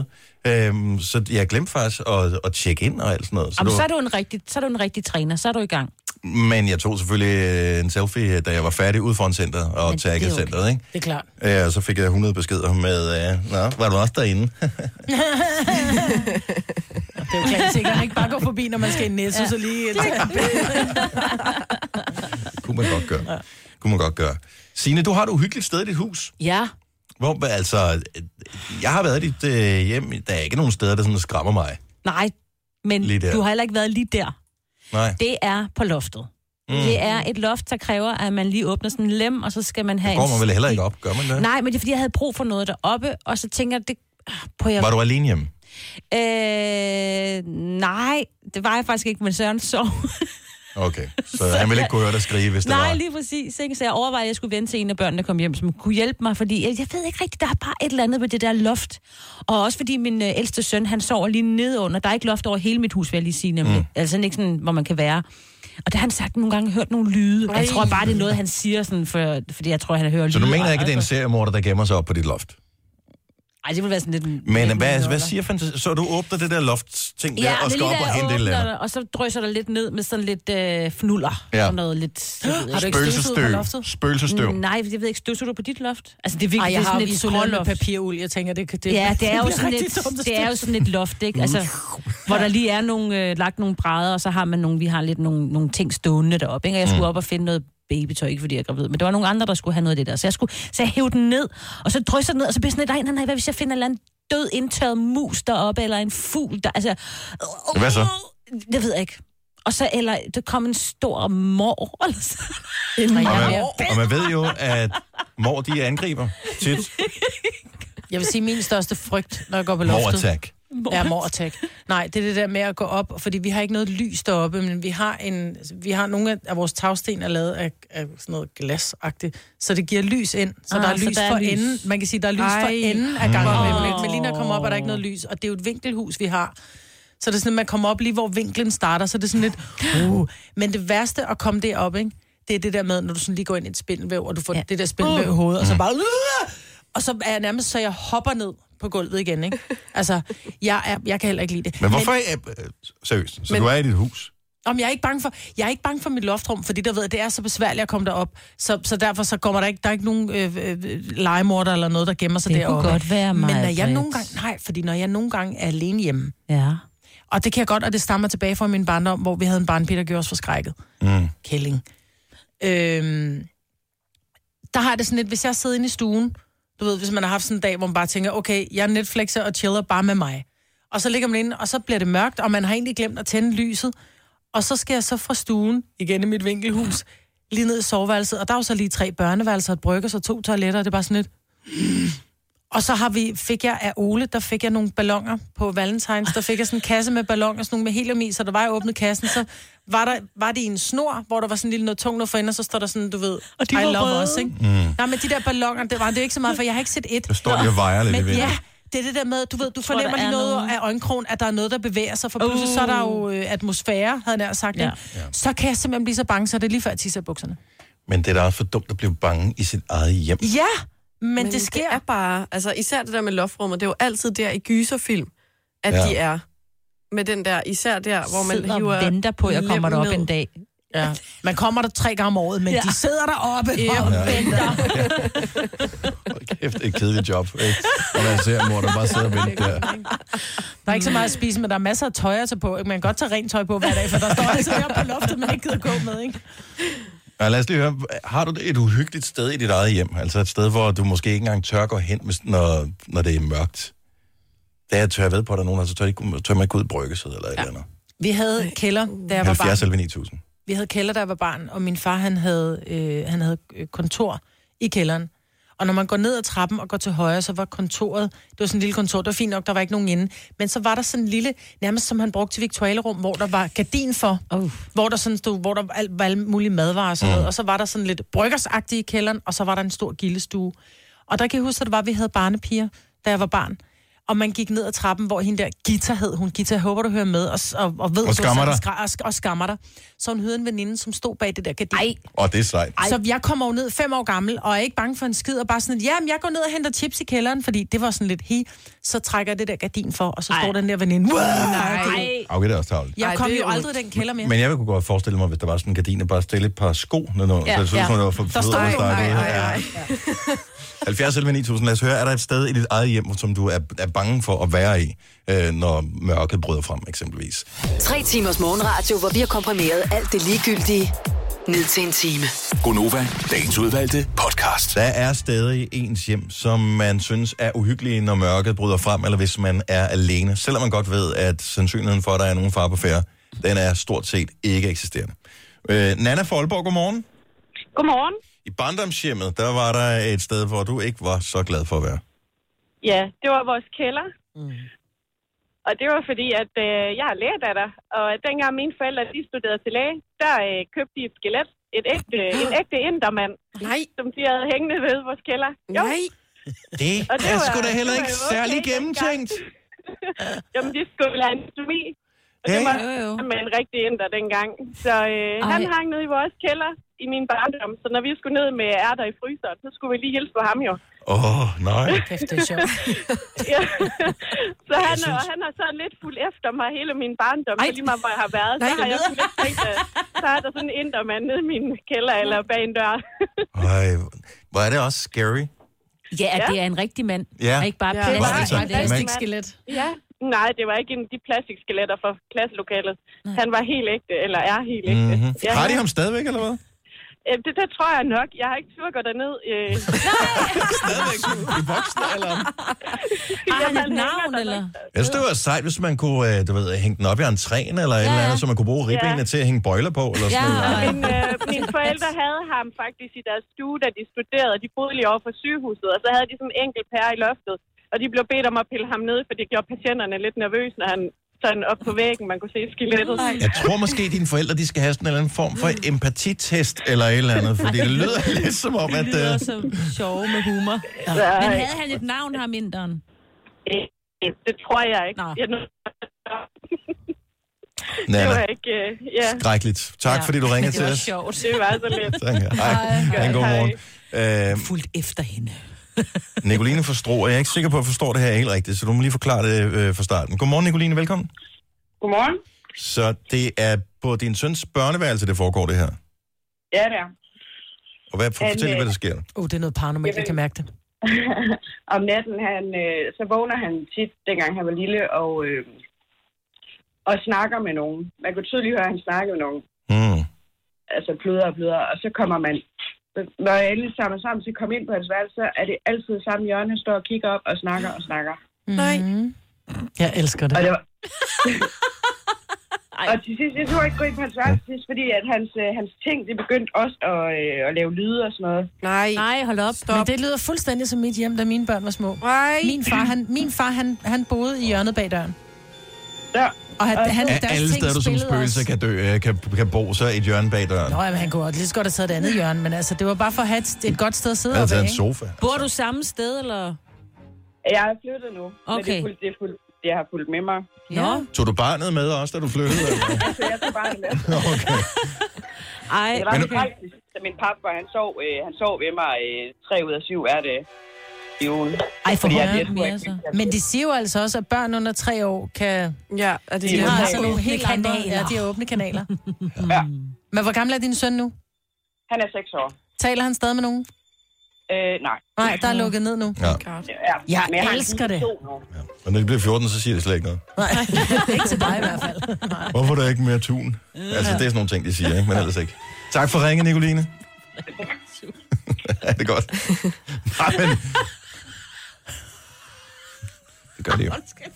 Så jeg glemte faktisk at tjekke ind og alt sådan noget. Så er du en rigtig træner, så er du i gang. Men jeg tog selvfølgelig en selfie, da jeg var færdig ude foran centret og taggede okay. centret, ikke? Det er klart. Og så fik jeg 100 beskeder med, var du også derinde? Det er jo klart, sikkert ikke bare gå forbi, når man skal i Netto, så lige tage et billede. Kunne man godt gøre. Signe, du har et uhyggeligt sted i dit hus. Ja. Hvor, altså, jeg har været i dit hjem. Der er ikke nogen steder, der sådan skræmmer mig. Nej, men du har heller ikke været lige der. Nej. Det er på loftet. Det er et loft, der kræver, at man lige åbner sådan en lem, og så skal man have... Det går man vel heller ikke op, gør man det? Nej, men det er, fordi jeg havde brug for noget deroppe, og så tænker jeg, Var du alene hjemme? Nej, det var jeg faktisk ikke, men Søren sov. Okay, så han ville ikke kunne høre dig skrige, hvis det var... Nej, lige præcis. Ikke? Så jeg overvejede, at jeg skulle vente til en af børnene, der kom hjem, som kunne hjælpe mig, fordi jeg ved ikke rigtigt, der er bare et eller andet med det der loft. Og også fordi min ældste søn, han sover lige nedenunder. Der er ikke loft over hele mit hus, vil jeg lige sige nemlig. Altså ikke sådan, hvor man kan være. Og der har han sagt nogle gange hørt nogle lyde. Jeg tror bare, det er noget, han siger, sådan, fordi jeg tror, han hører lyde. Så du mener ikke, det er en seriemorder, der gemmer sig op på dit loft? Ej, det vil være sådan lidt... Men hvad siger fantasi? Så du åbner det der loft-ting der, og skal op og hente et eller andet? Og så drysser der lidt ned med sådan lidt fnuller. Ja. Og noget lidt... Har du ikke støvsuget på loftet? Spøgelsesstøv. Nej, jeg ved ikke, støvsuger du på dit loft? Altså, det er virkelig, jeg har sådan jo isoleret med papirul. Jeg tænker, det ja, det er jo sådan et loft, ikke? Altså, hvor der lige er lagt nogle brædder, og så har man vi har lidt nogle ting stående deroppe, ikke? Og jeg skulle op og finde noget babytøj, ikke fordi jeg er gravid, men der var nogle andre, der skulle have noget af det der. Så jeg hævde den ned, og så drysser den ned, og så bliver sådan lidt, nej, hvad hvis jeg finder en eller anden død indtørret mus deroppe, eller en fugl, der, altså... Hvad så? Det ved jeg ikke. Og så, eller der kom en stor mor, eller så. Og man ved jo, at mor, de angriber tit. Jeg vil sige, min største frygt, når jeg går på loftet... Mor-attack. Ja, mor-attack. Nej, det er det der med at gå op, fordi vi har ikke noget lys deroppe, men vi har nogle af vores tagsten er lavet af sådan noget glasagtigt, så det giver lys ind. Så der er lys for enden. Man kan sige, der er lys for enden af gangen. Men lige når jeg kommer op, er der ikke noget lys, og det er jo et vinkelhus, vi har. Så det er sådan, at man kommer op lige, hvor vinklen starter, så det er sådan lidt... Men det værste at komme derop, ikke? Det er det der med, når du sådan lige går ind i et spindelvæv, og du får det der spindelvæv i hovedet, og så bare... Og så er jeg nærmest, så jeg hopper ned på gulvet igen, ikke? Altså, jeg kan heller ikke lide det. Men hvorfor seriøst? Så du er i dit hus? Jeg er ikke bange for mit loftrum, fordi der ved, at det er så besværligt at komme derop. Så derfor så kommer der er ikke nogen legemorder eller noget, der gemmer sig deroppe. Det kunne godt være mig. Men når jeg nogle gange er alene hjemme. Ja. Og det kan jeg godt, og det stammer tilbage fra min barndom, hvor vi havde en barnpige, der gjorde os forskrækket. Kælling. Der har det sådan lidt, hvis jeg sidder inde i stuen, du ved, hvis man har haft sådan en dag, hvor man bare tænker, okay, jeg Netflixer og chiller bare med mig. Og så ligger man inde, og så bliver det mørkt, og man har egentlig glemt at tænde lyset. Og så skal jeg så fra stuen, igen i mit vinkelhus, lige ned i soveværelset. Og der er jo så lige 3 børneværelser, et bryggers og 2 toiletter, og det er bare sådan lidt... Og så fik jeg af Ole, der fik jeg nogle balloner på Valentines. Der fik jeg sådan en kasse med balloner, sådan nogle med helium i, så der var jeg åbnet kassen, så var det i en snor, hvor der var sådan en lille noget tungt noget for enden, og så står der sådan, du ved, og de I love røde. us, ikke? Nej, men de der balloner, det er ikke så meget, for jeg har ikke set et. Der står de og vejer lidt i vinden. Ja, det er det der med, du ved, du fornemmer lige noget af øjenkrogen, at der er noget, der bevæger sig, for pludselig så er der jo atmosfære, havde jeg sagt, ikke? Så kan jeg simpelthen blive så bange, så det er lige før jeg tisser bukserne. Men det er da også for dumt at blive bange i sit eget hjem. Ja! Men det sker. Det er bare, altså især det der med loftrummet, det er jo altid der i gyserfilm, at de er med den der, især der, hvor man sidder hiver og venter på, at jeg kommer derop en dag. Ja. Man kommer der 3 gange om året, men de sidder deroppe og venter. Kæft, et kedeligt job, ikke? Og man ser mor, der bare sidder og venter der. Der er ikke så meget at spise, men der er masser af tøj at tage på. Man kan godt tage rent tøj på hver dag, for der står altså her på loftet, man ikke gider gå med, ikke? Ja, lad os lige høre, har du et uhyggeligt sted i dit eget hjem? Altså et sted, hvor du måske ikke engang tør gå hen, når det er mørkt? Der tør jeg ved på, at der er nogen, så tør man ikke ud i bryggesædet eller et eller andet. Vi havde kælder, da jeg var barn. 70 9000. Vi havde kælder, da jeg var barn, og min far, han havde kontor i kælderen. Og når man går ned ad trappen og går til højre, så var kontoret, det var sådan en lille kontor, det var fint nok, der var ikke nogen inde. Men så var der sådan en lille, nærmest som han brugte til viktualierum, hvor der var gardin for, hvor der sådan stod, hvor der var alle mulige madvarer og sådan noget. Og så var der sådan lidt bryggersagtigt i kælderen, og så var der en stor gildestue. Og der kan jeg huske, at det var, at vi havde barnepiger, da jeg var barn. Og man gik ned ad trappen, hvor hende der Gita hed. Gita, håber du hører med, og ved, og skammer dig. Og skammer dig. Så hun hørte en veninde, som stod bag det der gardin. Det er sejt. Så jeg kommer jo ned 5 år gammel, og er ikke bange for en skid, og bare sådan, jamen, jeg går ned og henter chips i kælderen, fordi det var sådan lidt så trækker jeg det der gardin for, og så står den der veninde. Nej. Okay, det er også tavligt. Jeg kom jo aldrig den kælder mere. Men jeg kunne godt forestille mig, hvis der var sådan en gardin, og bare stille et par sko nedenunder. Ja. Så det synes, det var for fed. 70 11 9000, lad os høre, er der et sted i dit eget hjem, som du er bange for at være i, når mørket bryder frem, eksempelvis? 3 timers morgenradio, hvor vi har komprimeret alt det ligegyldige ned til en time. Gonova, dagens udvalgte podcast. Der er steder i ens hjem, som man synes er uhyggelige, når mørket bryder frem, eller hvis man er alene. Selvom man godt ved, at sandsynligheden for, at der er nogen fare på færde, den er stort set ikke eksisterende. Nana Folborg, godmorgen. Godmorgen. I barndomshjemmet, der var der et sted, hvor du ikke var så glad for at være. Ja, det var vores kælder. Og det var fordi, at jeg er lægedatter, og dengang mine forældre de studerede til læge, der købte de et skelet, en ægte indermand, som de havde hængende ved vores kælder. Jo. Nej, det er sgu da heller ikke særlig gennemtænkt. Jamen, de skulle have anatomi. Og det var med en rigtig inder dengang. Så han hang nede i vores kælder i min barndom. Så når vi skulle ned med ærter i fryseren, så skulle vi lige hilse på ham jo. Nej. Kæft, det er sjovt. Ja. Så han har sådan lidt fuldt efter mig hele min barndom. Så lige meget, hvor jeg har været. Så har jeg sådan lidt tænkt, at så er der sådan en indermand nede i min kælder eller bag en dør. Hvor er det også scary? Ja, at det er en rigtig mand. Ja. Og ikke bare plastikskelet. Ja. Nej, det var ikke de plastikskeletter fra klasselokalet. Han var helt ægte, eller er helt ægte. Mm-hmm. Ja. Har de ham stadigvæk, eller hvad? Det tror jeg nok. Jeg har ikke tur at gå derned. Stadigvæk i voksen, eller? Har han et navn, eller? Jeg synes, det var sejt, hvis man kunne, hænge den op i entréen, eller et eller andet, så man kunne bruge ribbenene til at hænge bøjler på, eller sådan noget. Mine forældre havde ham faktisk i deres stue, da de studerede. De boede lige over for sygehuset, og så havde de sådan en enkelt pære i loftet. Og de blev bedt om at pille ham ned, for det gjorde patienterne lidt nervøse, når han sådan op på væggen, man kunne se skelettet. Jeg tror måske, at dine forældre de skal have sådan en eller anden form for empatitest eller et eller andet, fordi det lyder lidt som om, at... Det lyder som sjove med humor. Ja. Men havde han et navn, ham inderen? Det tror jeg ikke. Det var ikke... Skrækkeligt. Tak, fordi du ringede til os. Det var sjovt. Det var så lidt. Tak. Hej. God morgen. Fuldt efter hende. Nicoline forstår. Jeg er ikke sikker på, at jeg forstår det her helt rigtigt, så du må lige forklare det fra starten. Godmorgen, Nicoline. Velkommen. Godmorgen. Så det er på din søns børneværelse, det foregår det her? Ja, det er. Og fortæl lige, hvad der sker. Det er noget paranormalt, jeg kan mærke det. Om natten, så vågner han tit, dengang han var lille, og snakker med nogen. Man kunne tydeligt høre, at han snakker med nogen. Altså pludder, og så kommer man... Når jeg endelig samler sammen til at komme ind på hans værelse, så er det altid samme hjørne. Han står og kigger op og snakker. Nej. Jeg elsker det. Og det var... og til sidst, jeg turde ikke gå ind på hans værelse, fordi at hans ting, det begyndte også at lave lyde og sådan noget. Nej, hold op. Stop. Men det lyder fuldstændig som mit hjem, da mine børn var små. Nej. Min far, han boede i hjørnet bag døren. Ja. Og alle steder, du som spøgelse kan bo, så et hjørne bag døren. Nå, men han kunne lige så godt have taget et andet hjørne, men altså, det var bare for at have et godt sted at sidde oppe, ikke? En sofa. Bor du samme sted, eller? Jeg er flyttet nu, okay. Men det har fulgt med mig. Ja. Tog du barnet med også, da du flyttede? Altså, jeg tog barnet med. Okay. Ej. Det var faktisk, da min pappa, han sov ved mig 3 ud af 7 er det. Ej, for mere så. Men de siger jo altså også, at børn under 3 år kan... Ja, og de har altså nogle helt andre... Ja, de har åbne kanaler. Ja. Men hvor gammel er din søn nu? Han er 6 år. Taler han stadig med nogen? Nej. Nej, der er lukket ned nu. Ja. Jeg elsker det. Ja. Og når de bliver 14, så siger det slet ikke noget. Nej, ikke til dig i hvert fald. Nej. Hvorfor er der ikke mere tun? Altså, det er sådan nogle ting, de siger, ikke? Men ellers ikke. Tak for ringen, Nicoline. Ja, det er godt. Nej, men... Det gør det jo.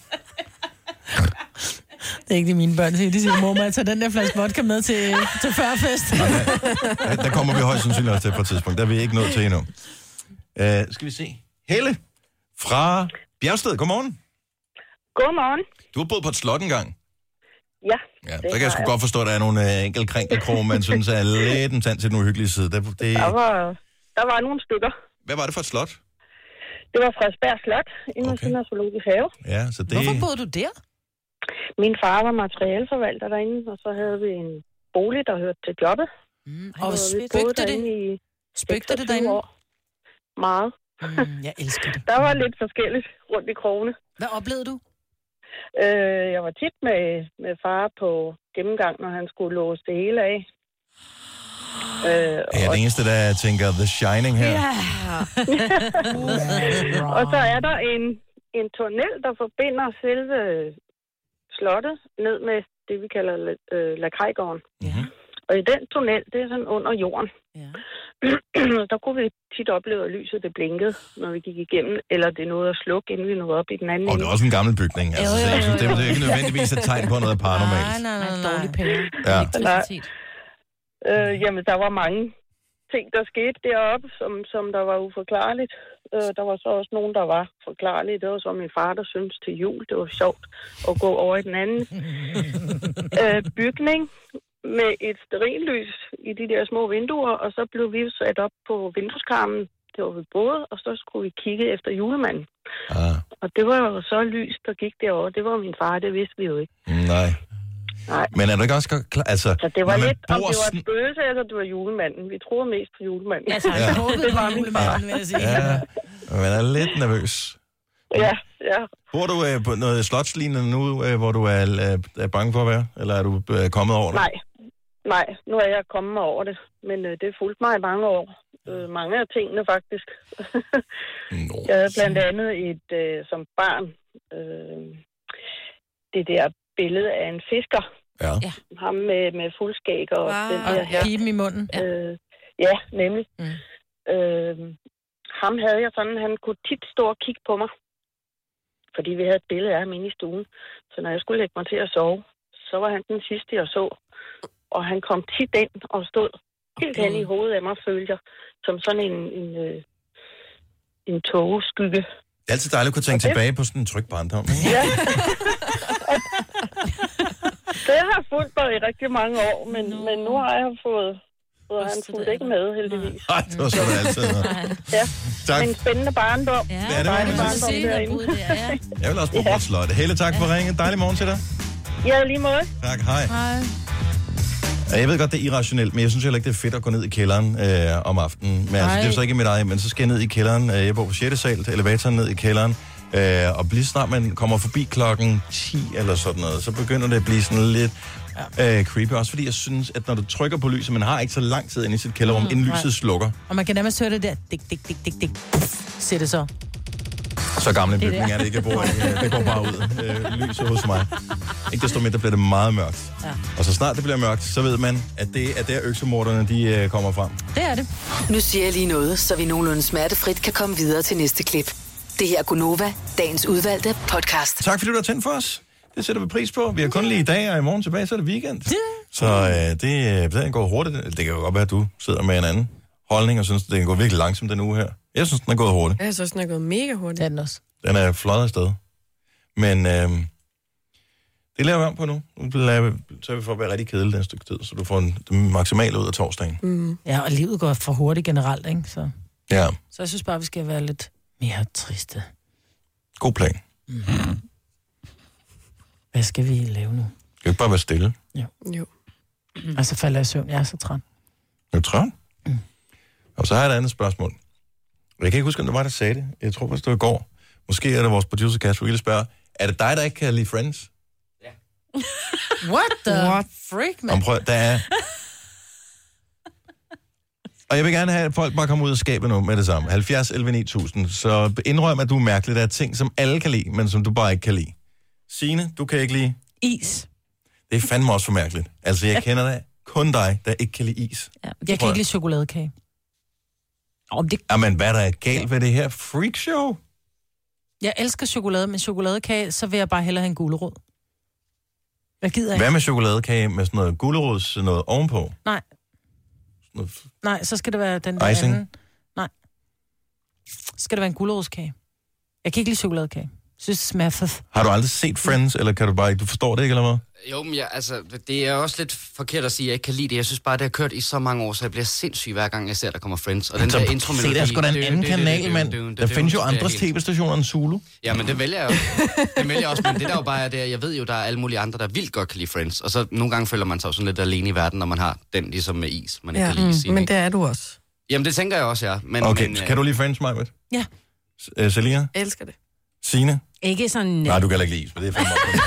Det er ikke det, mine børn siger. De siger, mor, må jeg tage den der flaske vodka med til førfest? Der kommer vi højst sandsynligt også til på et tidspunkt. Der er vi ikke nået til endnu. Skal vi se. Helle fra Bjergsted. Godmorgen. Godmorgen. Du har boet på et slot engang. Ja. Der kan jeg sgu godt forstå, at der er nogle enkelte krinkelkroge, man synes er lidt en tand til den uhyggelige side. Der var nogle stykker. Hvad var det for et slot? Det var Frederiksberg Slot, inde hos Zoologisk Have. Ja, så det... Hvorfor boede du der? Min far var materialeforvalter derinde, og så havde vi en bolig, der hørte til jobbet. Og spøgte det? Spøgte det derinde? År. Meget. Jeg elsker det. Der var lidt forskelligt rundt i krogene. Hvad oplevede du? Jeg var tit med far på gennemgang, når han skulle låse det hele af. Jeg er det eneste, der tænker The Shining her. Og så er der en tunnel, der forbinder selve slottet ned med det, vi kalder Lakajgården. Og i den tunnel, det er sådan under jorden. Ja. Der kunne vi tit opleve, at lyset det blinkede, når vi gik igennem, eller det nåede at slukke, inden vi nåede op i den anden. Og det er også en gammel bygning. Altså, jeg synes, det er ikke nødvendigvis et tegn på noget paranormalt. Nej. Dårlig penge. Ja. Jamen, der var mange ting, der skete deroppe, som der var uforklarligt. Der var så også nogen, der var forklarlige. Det var så min far, der syntes til jul. Det var sjovt at gå over i den anden bygning med et stearinlys i de der små vinduer, og så blev vi sat op på vindueskarmen. Det var ved både, og så skulle vi kigge efter julemanden. Og det var jo så lys, der gik derovre. Det var min far, det vidste vi jo ikke. Nej. Men er du ikke også klar? Altså, så det var lidt, om det var et spøgelse, eller det var julemanden. Vi troede mest på julemanden. Altså, jeg håbede, det var min far. Ja, man er lidt nervøs. Ja. Bor du på noget slotslignende nu, hvor du er bange for at være? Eller er du kommet over det? Nej, nu er jeg kommet over det. Men det fulgte mig i mange år. Mange af tingene, faktisk. Jeg havde blandt andet som barn det der billede af en fisker. Ja. Ham med fuldskæg og den der her. Piben i munden. Ja, nemlig. Ham havde jeg sådan, han kunne tit stå og kigge på mig. Fordi vi havde et billede af ham inde i stuen. Så når jeg skulle lægge mig til at sove, så var han den sidste, jeg så. Og han kom tit ind og stod helt hen i hovedet af mig, følte jeg. Som sådan en tågeskygge. Det er altid dejligt at kunne tænke tilbage på sådan en tryg barndom. Ja. Det har fulgt mig i rigtig mange år, men nu har jeg fået han fulgt ikke med, heldigvis. Nej, det var sådan altid. Ja, tak. En spændende barndom. Ja, det var det. Jeg vil også bo på et slot. Helle, tak for ringen. Dejlig morgen til dig. Ja, lige måde. Tak, hej. Jeg ved godt, det er irrationelt, men jeg synes heller ikke, det er fedt at gå ned i kælderen om aftenen. Men altså, det er jo så ikke mit eget, men så skal jeg ned i kælderen. Jeg bor på 6. sal, elevatoren ned i kælderen. Og lige snart man kommer forbi klokken 10 eller sådan noget, så begynder det at blive sådan lidt creepy. Også fordi jeg synes, at når du trykker på lyset, man har ikke så lang tid inde i sit kælderrum, inden lyset slukker. Og man kan nærmest høre det der, dik, siger det så. Så gamle en bygning er det ikke, jeg bor i. Det går bare ud. Lyset hos mig. Ikke desto mindre bliver det meget mørkt. Ja. Og så snart det bliver mørkt, så ved man, at det er der øksemorderne, de kommer frem. Det er det. Nu siger jeg lige noget, så vi nogenlunde smertefrit kan komme videre til næste klip. Det her er Gunova, dagens udvalgte podcast. Tak fordi du har tændt for os. Det sætter vi pris på. Vi har kun lige i dag, og i morgen tilbage, så er det weekend. Så det går hurtigt. Det kan jo godt være, at du sidder med en anden holdning, og synes, det går virkelig langsomt den uge her. Jeg synes, den er gået hurtigt. Jeg synes, den er gået mega hurtigt. Den også. Den er flot afsted. Men det laver vi om på nu. Nu så vi for at være rigtig kedelig den stykke tid, så du får det maksimale ud af torsdagen. Ja, og livet går for hurtigt generelt, ikke? Så jeg synes bare, vi skal være lidt mere triste. God plan. Hvad skal vi lave nu? Skal vi ikke bare være stille? Jo. Og så falder jeg i søvn. Jeg er så træt. Er du træt? Og så har jeg et andet spørgsmål. Jeg kan ikke huske, om det var, der sagde det. Jeg tror faktisk, det var i går. Måske er det vores producer, Kasper, ville spørge, er det dig, der ikke kan lide Friends? Ja. What freak, man? Prøv, der er... Og jeg vil gerne have, at folk bare kommer ud og skabe nu med det samme. 70 11 9000. Så indrøm, at du er mærkelig. Der er ting, som alle kan lide, men som du bare ikke kan lide. Signe, du kan ikke lide... Is. Det er fandme også for mærkeligt. Altså, jeg kender da kun dig, der ikke kan lide is. Ja, jeg kan ikke lide chokoladekage. Jamen, hvad der er galt ved det her freakshow? Jeg elsker chokolade, men chokoladekage, så vil jeg bare hellere have en gulerod. Jeg gider ikke. Hvad med chokoladekage med sådan noget gulerods, noget ovenpå? Nej. Nej, så skal det være den der icing? anden. Nej. Så skal det være en gulerodskage. Jeg kan ikke lide chokoladekage. Jeg synes, det smager for... Har du aldrig set Friends, eller kan du bare ikke... Du forstår det ikke, eller Jo, men det er også lidt forkert at sige, at jeg ikke kan lide det. Jeg synes bare, det har kørt i så mange år, så jeg bliver sindssyg hver gang, jeg ser, der kommer Friends. Og den der intro-melodi... Se, der er sgu da en anden kanal, mand. Der findes jo andre tv-stationer end Zulu. Ja, men det vælger jeg jo. Det vælger jeg også, men det der jo bare er det, jeg ved jo, der er alle mulige andre, der vildt godt kan lide Friends. Og så nogle gange føler man sig sådan lidt alene i verden, når man har den ligesom med is, man ikke kan lide sin. Men det er du også. Jamen, det tænker jeg også, ja. Men, kan du lide Friends, Majbert? Ja. Selina? Elsker det. Signe? Ikke sådan... Nej, du kan ikke lide is, men det er fandme op.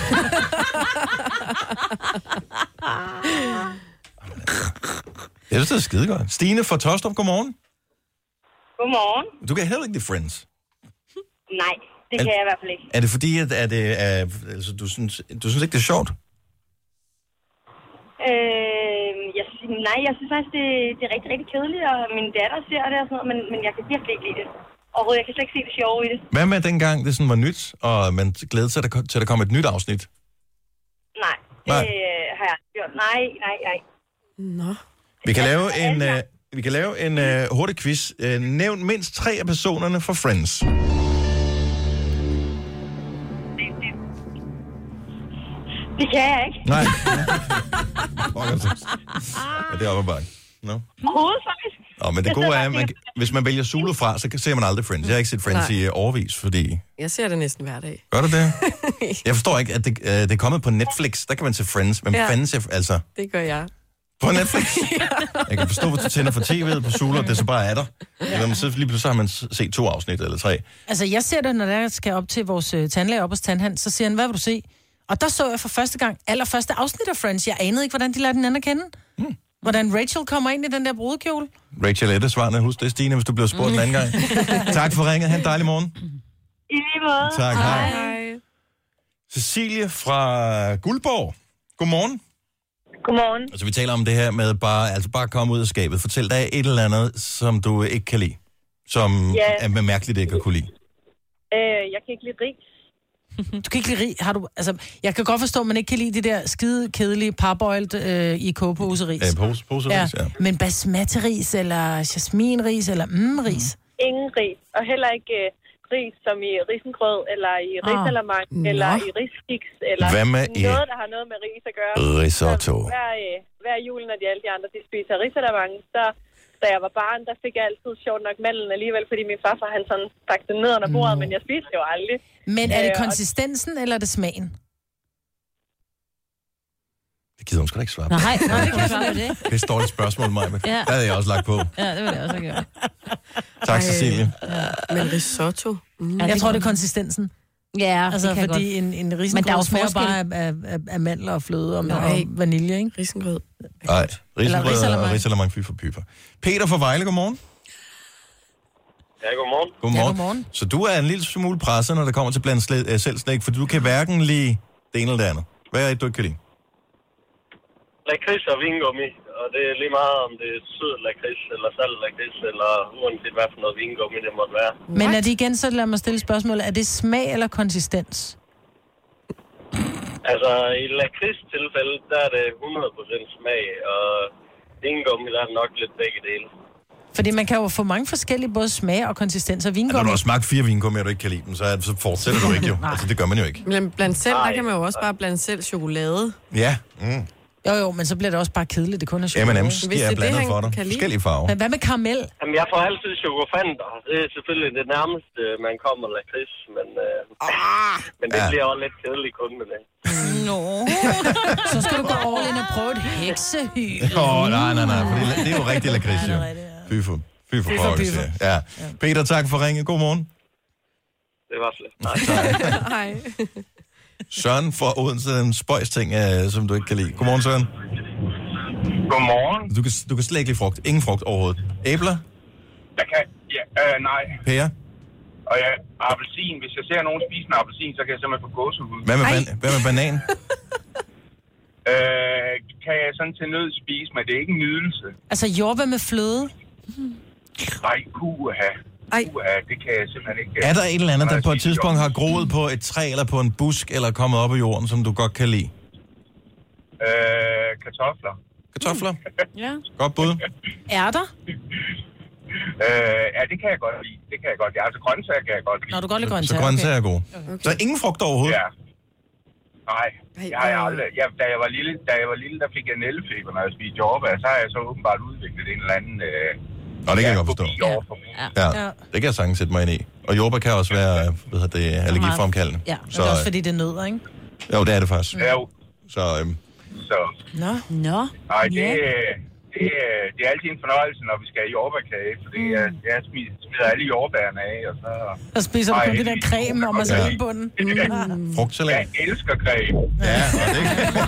Jeg synes, det er skidegodt. Stine fra Tostrup, godmorgen. Godmorgen. Du kan heller ikke lide Friends. Nej, det kan jeg i hvert fald ikke. Er det fordi, at altså, du synes ikke, det er sjovt? Jeg synes faktisk, det er rigtig, rigtig kedeligt, og min datter ser det og sådan noget, men jeg kan virkelig ikke lide det. Overhovedet, jeg kan slet ikke se det sjove i det. Hvad med dengang, det sådan var nyt, og man glædede sig til, at der kom et nyt afsnit? Nej, det har jeg gjort. Nej. Nå. Vi kan lave en hurtig quiz. Nævn mindst 3 af personerne fra Friends. Det kan jeg ikke. Nej. Det er oppe ad bakken. No. Overhovedet faktisk. Men det gode er, at hvis man vælger Zulu fra, så ser man aldrig Friends. Jeg har ikke set Friends i årevis, fordi... Jeg ser det næsten hver dag. Gør du det? Jeg forstår ikke, at det er kommet på Netflix. Der kan man se Friends. Men fanden ser... Altså... Det gør jeg. På Netflix? Jeg kan forstå, hvis du tænder for tv'et på Zulu, det så bare er der. Eller man sidder lige pludselig, så har man set 2 afsnit eller 3. Altså, jeg ser det, når jeg skal op til vores tandlæge op hos Tandhand, så siger han, hvad vil du se? Og der så jeg for første gang allerførste afsnit af Friends. Jeg anede ikke, hvordan de lærte den anden at kende. Hvordan Rachel kommer ind i den der brudekjole. Rachel er det svarende. Husk det, Stine, hvis du bliver spurgt en anden gang. Tak for ringet. Ha' en dejlig morgen. I lige måde. Tak, hej. Cecilie fra Guldborg. Godmorgen. Godmorgen. Altså, vi taler om det her med bare komme ud af skabet. Fortæl dig et eller andet, som du ikke kan lide. Som er mærkeligt ikke at kunne lide. Jeg kan ikke lide ris. Du kan ikke lide ris. Jeg kan godt forstå, at man ikke kan lide de der skide kedelige parboiled i kogeposeris. Poseris, ja. Men basmati-ris, eller jasminris, eller ris. Ingen ris. Og heller ikke ris som i risengrød, eller i risalamang, eller i riskiks, eller noget, der har noget med ris at gøre. Risotto. Hver jul, når alle de andre de spiser risalamang, så da jeg var barn, der fik jeg altid sjovt nok mandlen alligevel, fordi min farfar, han sådan stak det ned under bordet, men jeg spiste det jo aldrig. Men er det konsistensen, eller er det smagen? Det gider hun sgu da ikke svare på. Nej, det kan svare på det. Det er et dårligt spørgsmål, Maja. Der havde jeg også lagt på. Ja, det ville jeg også have gjort. Tak, Cecilie. Men risotto? Jeg tror, det er konsistensen. Ja, altså, det kan fordi en risengrød smager bare af mandler og fløde og vanilje, ikke? Risengrød. Nej, risengrød og risalamang, fy for pyfer. Peter fra Vejle, godmorgen. Ja, godmorgen. Godmorgen. Så du er en lille smule presset, når det kommer til blandt selv slik, for du kan hverken lide det ene eller det andet. Hvad er det, du ikke kan lide? Lakrids og vingummi, og det er lige meget, om det er sød lakrids, eller salt lakrids, eller uanset hvad for noget vingummi det måtte være. Men er det igen, så lad mig stille spørgsmålet, er det smag eller konsistens? Altså, i lakrids-tilfælde, der er det 100% smag, og vingummi, der er nok lidt begge dele. Fordi man kan jo få mange forskellige både smag og konsistens af vingummi. Når du har smagt 4 vingummi, og du ikke kan lide dem, så fortsætter du ikke jo. Altså, det gør man jo ikke. Men blandt selv, der kan man jo også bare blande selv chokolade. Ja. Jo, men så bliver det også bare kedeligt, det kun er chokolade. M&M's, de er blandet for dig. Forskellige farver. Men hvad med karamel? Jamen, jeg får altid chokofanter. Det er selvfølgelig det nærmeste, man kommer lakrids, men det bliver også lidt kedeligt kun med det. Nå. Så skal du gå all in og prøve et heksehyl. Nej, for det er jo rigtig lakrids, jo. Fy for pokkes, ja. Peter, tak for ringe. God morgen. Det var slet. Hej. Søren fra Odense, en spøjsting, som du ikke kan lide. Godmorgen, Søren. Godmorgen. Du kan slet ikke lide frugt. Ingen frugt overhovedet. Æbler? Jeg kan, nej. Pære? Og appelsin. Hvis jeg ser nogen spise en appelsin, så kan jeg simpelthen få gåsehud. Hvad med banan? Kan jeg sådan til nød spise, men det er ikke en nydelse. Altså jordbær med fløde? Nej, det kan jeg simpelthen ikke. Er der et eller andet, der på et tidspunkt har groet på et træ, eller på en busk, eller kommet op af jorden, som du godt kan lide? Kartofler. Kartofler? Ja. Godt bud. Ærter? Ja, det kan jeg godt lide. Det kan jeg godt lide. Altså grøntsager kan jeg godt lide. Nå, du godt lide grøntsager. Så grøntsager er gode. Okay. Så ingen frugt overhovedet? Ja. Nej, da jeg var lille, der fik jeg nældefeber, når jeg spiste jordbær. Så har jeg så åbenbart udviklet en eller anden... Og det kan jeg godt forstå. Ja, det kan jeg sagtens sætte mig ind i. Og jordbær kan også være, allergifremkaldende. Ja, men det er også fordi det er nødder, ikke? Jo, det er det faktisk. Ja. Så... Nå. Nej, det er altid en fornøjelse, når vi skal have jordbærkage, fordi jeg smider alle jordbærne af, og så... Og spiser du kun det der creme, og man så i bunden. Frugtsalat. Jeg elsker creme. Ja, og det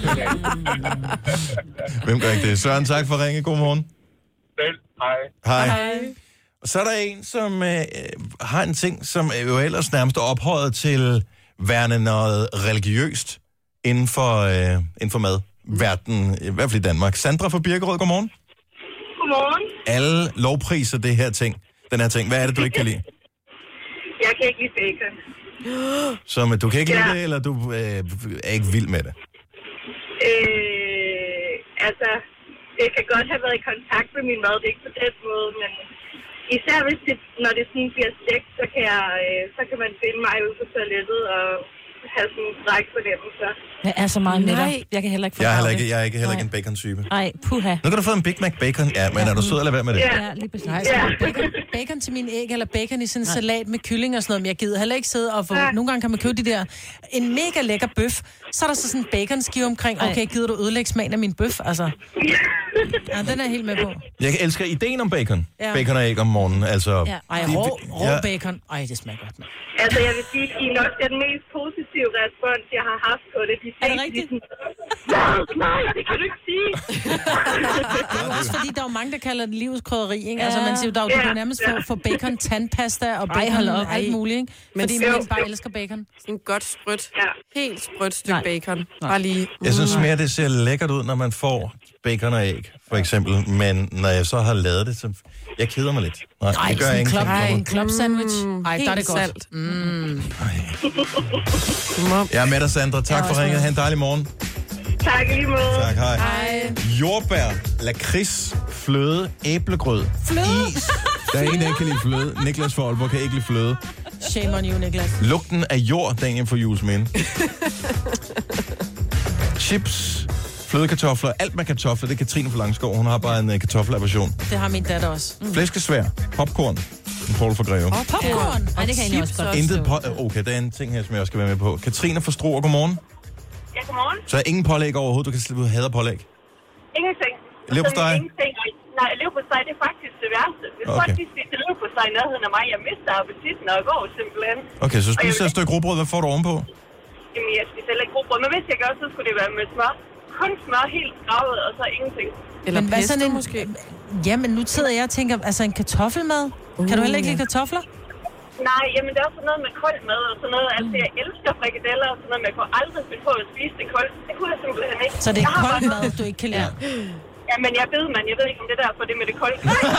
Hvem gør ikke det? Søren, tak for at ringe. God morgen. Selv. Hej. Hej. Og så er der en, som har en ting, som jo ellers nærmest er ophøjet til værende noget religiøst inden for mad. Verden, i hvert fald i Danmark. Sandra fra Birkerød, godmorgen. Godmorgen. Alle lovpriser den her ting. Hvad er det, du ikke kan lide? Jeg kan ikke lide bacon. Så du kan ikke lide det, eller du er ikke vild med det? Altså, det kan godt have været i kontakt med min mad, det er ikke på den måde, men især hvis når det sådan bliver stegt, så kan man finde mig ude på toilettet og have sådan en stræk fornemmelse. Jeg er så meget med dig. Jeg kan heller ikke fordrage det. Jeg er ikke heller ikke en bacon-type. Nej, puha. Nu kan du få en Big Mac bacon. Ja, men er du sød at lade være med det? Ja, lige præcis. Nej, bacon til min æg, eller bacon i sådan en salat med kylling og sådan noget, men jeg gider heller ikke sidde og få... Nogle gange kan man købe de der... En mega lækker bøf, så er der så sådan en baconskive omkring. Okay, gider du ødelægge smagen af min bøf, altså? Ja, den er helt med på. Jeg elsker ideen om bacon. Ja. Bacon og æg om morgenen, altså... Ja. Ej, rå bacon. Ej, det smager godt, man. Altså, jeg vil sige, I er nok den mest positive respons, jeg har haft på det. Er det rigtigt? Nej, det kan du ikke sige. Det er jo også fordi, der er jo mange, der kalder det livets krydderi, ikke? Altså, man siger jo, du kan nærmest få bacon, tandpasta og bacon og alt muligt, ikke? Fordi man bare elsker bacon. Sådan godt sprødt. Helt sprødt stykke bacon. Bare lige... Jeg synes mere, det ser lækkert ud, når man får bacon og æg, for eksempel. Men når jeg så har lavet det, så... Jeg keder mig lidt. Nej, det gør ingenting. En club sandwich. Ej, der er det godt. Salt. Jeg er med dig, Sandra. Tak for ringet. Ha' en dejlig morgen. Tak lige måde. Tak, hej. Jordbær, lakrids, fløde, æblegrød, is. Der er en, der ikke kan lide fløde. Niklas fra Aalborg kan ikke lide fløde. Shame on you, Niklas. Lugten af jord, Daniel for Julesminde. Chips, flødekartofler, alt med kartofler. Det er Katrine fra Langskov. Hun har bare en kartoffelaversion. Det har min datter også. Flæskesvær, popcorn. En Paul for Greve. Popcorn? Nej, det kan jeg også godt. Intet okay, der er en ting her, som jeg også skal være med på. Katrine fra Struer, godmorgen. Ja, godmorgen. Så er ingen pålæg overhovedet, du kan slippe ud hader pålæg? Ingenting. Leverpostej? Nej, leverpostej, det er faktisk det værste. Hvis folk de spiser leverpostej i nærheden af mig, jeg mister appetitten og går simpelthen. Okay, så spiser et stykke rugbrød, hvad får du ovenpå? Jamen, jeg spiser heller ikke rugbrød, men hvis jeg gør, så skulle det være med smør. Kun smør, helt skravet, og så ingenting. Eller men pesto sådan en, måske? Jamen, nu sidder jeg og tænker, altså en kartoffelmad? Kan du heller ikke lide kartofler? Nej, jamen det er også sådan noget med kold mad og sådan noget. Altså, jeg elsker frikadeller og sådan noget, men jeg kunne aldrig finde på at spise det koldt. Det kunne jeg simpelthen ikke. Så det er kold mad, du ikke kan lide? Ja, men jeg ved, jeg ved ikke, om det er derfor, det med det kolde.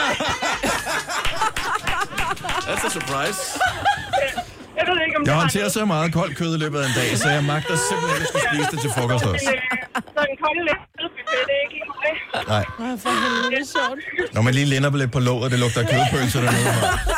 That's a surprise. Jeg ved ikke, om jeg håndterer så meget koldt kød i løbet af en dag, så jeg magter simpelthen ikke at skulle spise det til frokost også. Så en kold kødbuffet, det er ikke lige mig. Nej. For helvede, det er sjovt. Når man lige linder lidt på låget, det lugter kødpølser dernede.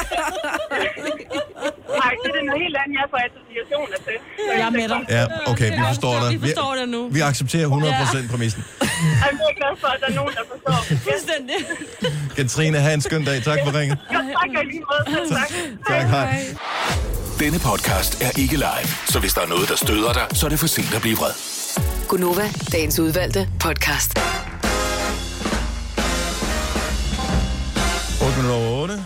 Nej, det er noget helt andet, jeg får associationer til. Jeg er med dig. Ja, okay, vi forstår dig. Vi forstår det nu. Vi accepterer 100% præmissen. Jeg er glad for, at der er nogen, der forstår. Fuldstændig. Katrine, have en skøn dag. Tak for ringet. Jo, tak og lige måde. Tak. Tak, hej. Denne podcast er ikke live, så hvis der er noget, der støder dig, så er det for sent at blive vred. Gunova, dagens udvalgte podcast. 8:08.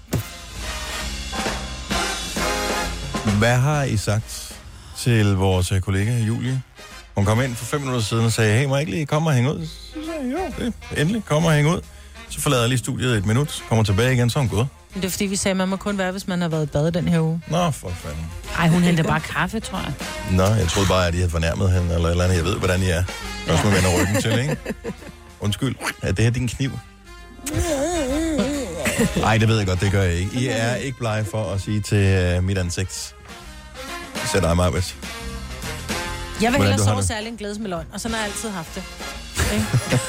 Hvad har I sagt til vores kollega Julie? Hun kom ind for 5 minutter siden og sagde, hey, må jeg ikke lige komme og hænge ud? Så sagde jeg, jo, det endelig, kom og hænge ud. Så forlader jeg lige studiet et minut, kommer tilbage igen, så er hun gået. Det er fordi, vi sagde, at man må kun være, hvis man har været i bad den her uge. Nå, for fanden. Ej, hun henter bare kaffe, tror jeg. Nå, jeg troede bare, at I havde fornærmet hende, eller et eller andet. Jeg ved, hvordan I er. Også med vender ryggen til, ikke? Undskyld, er det her din kniv? Nej, det ved jeg godt, det gør jeg ikke. I er ikke blege for at sige til mit ansigt. Sæt dig, Marbet. Jeg vil hellere sove særlig en glædesmelon, og sådan har jeg altid haft det. Okay?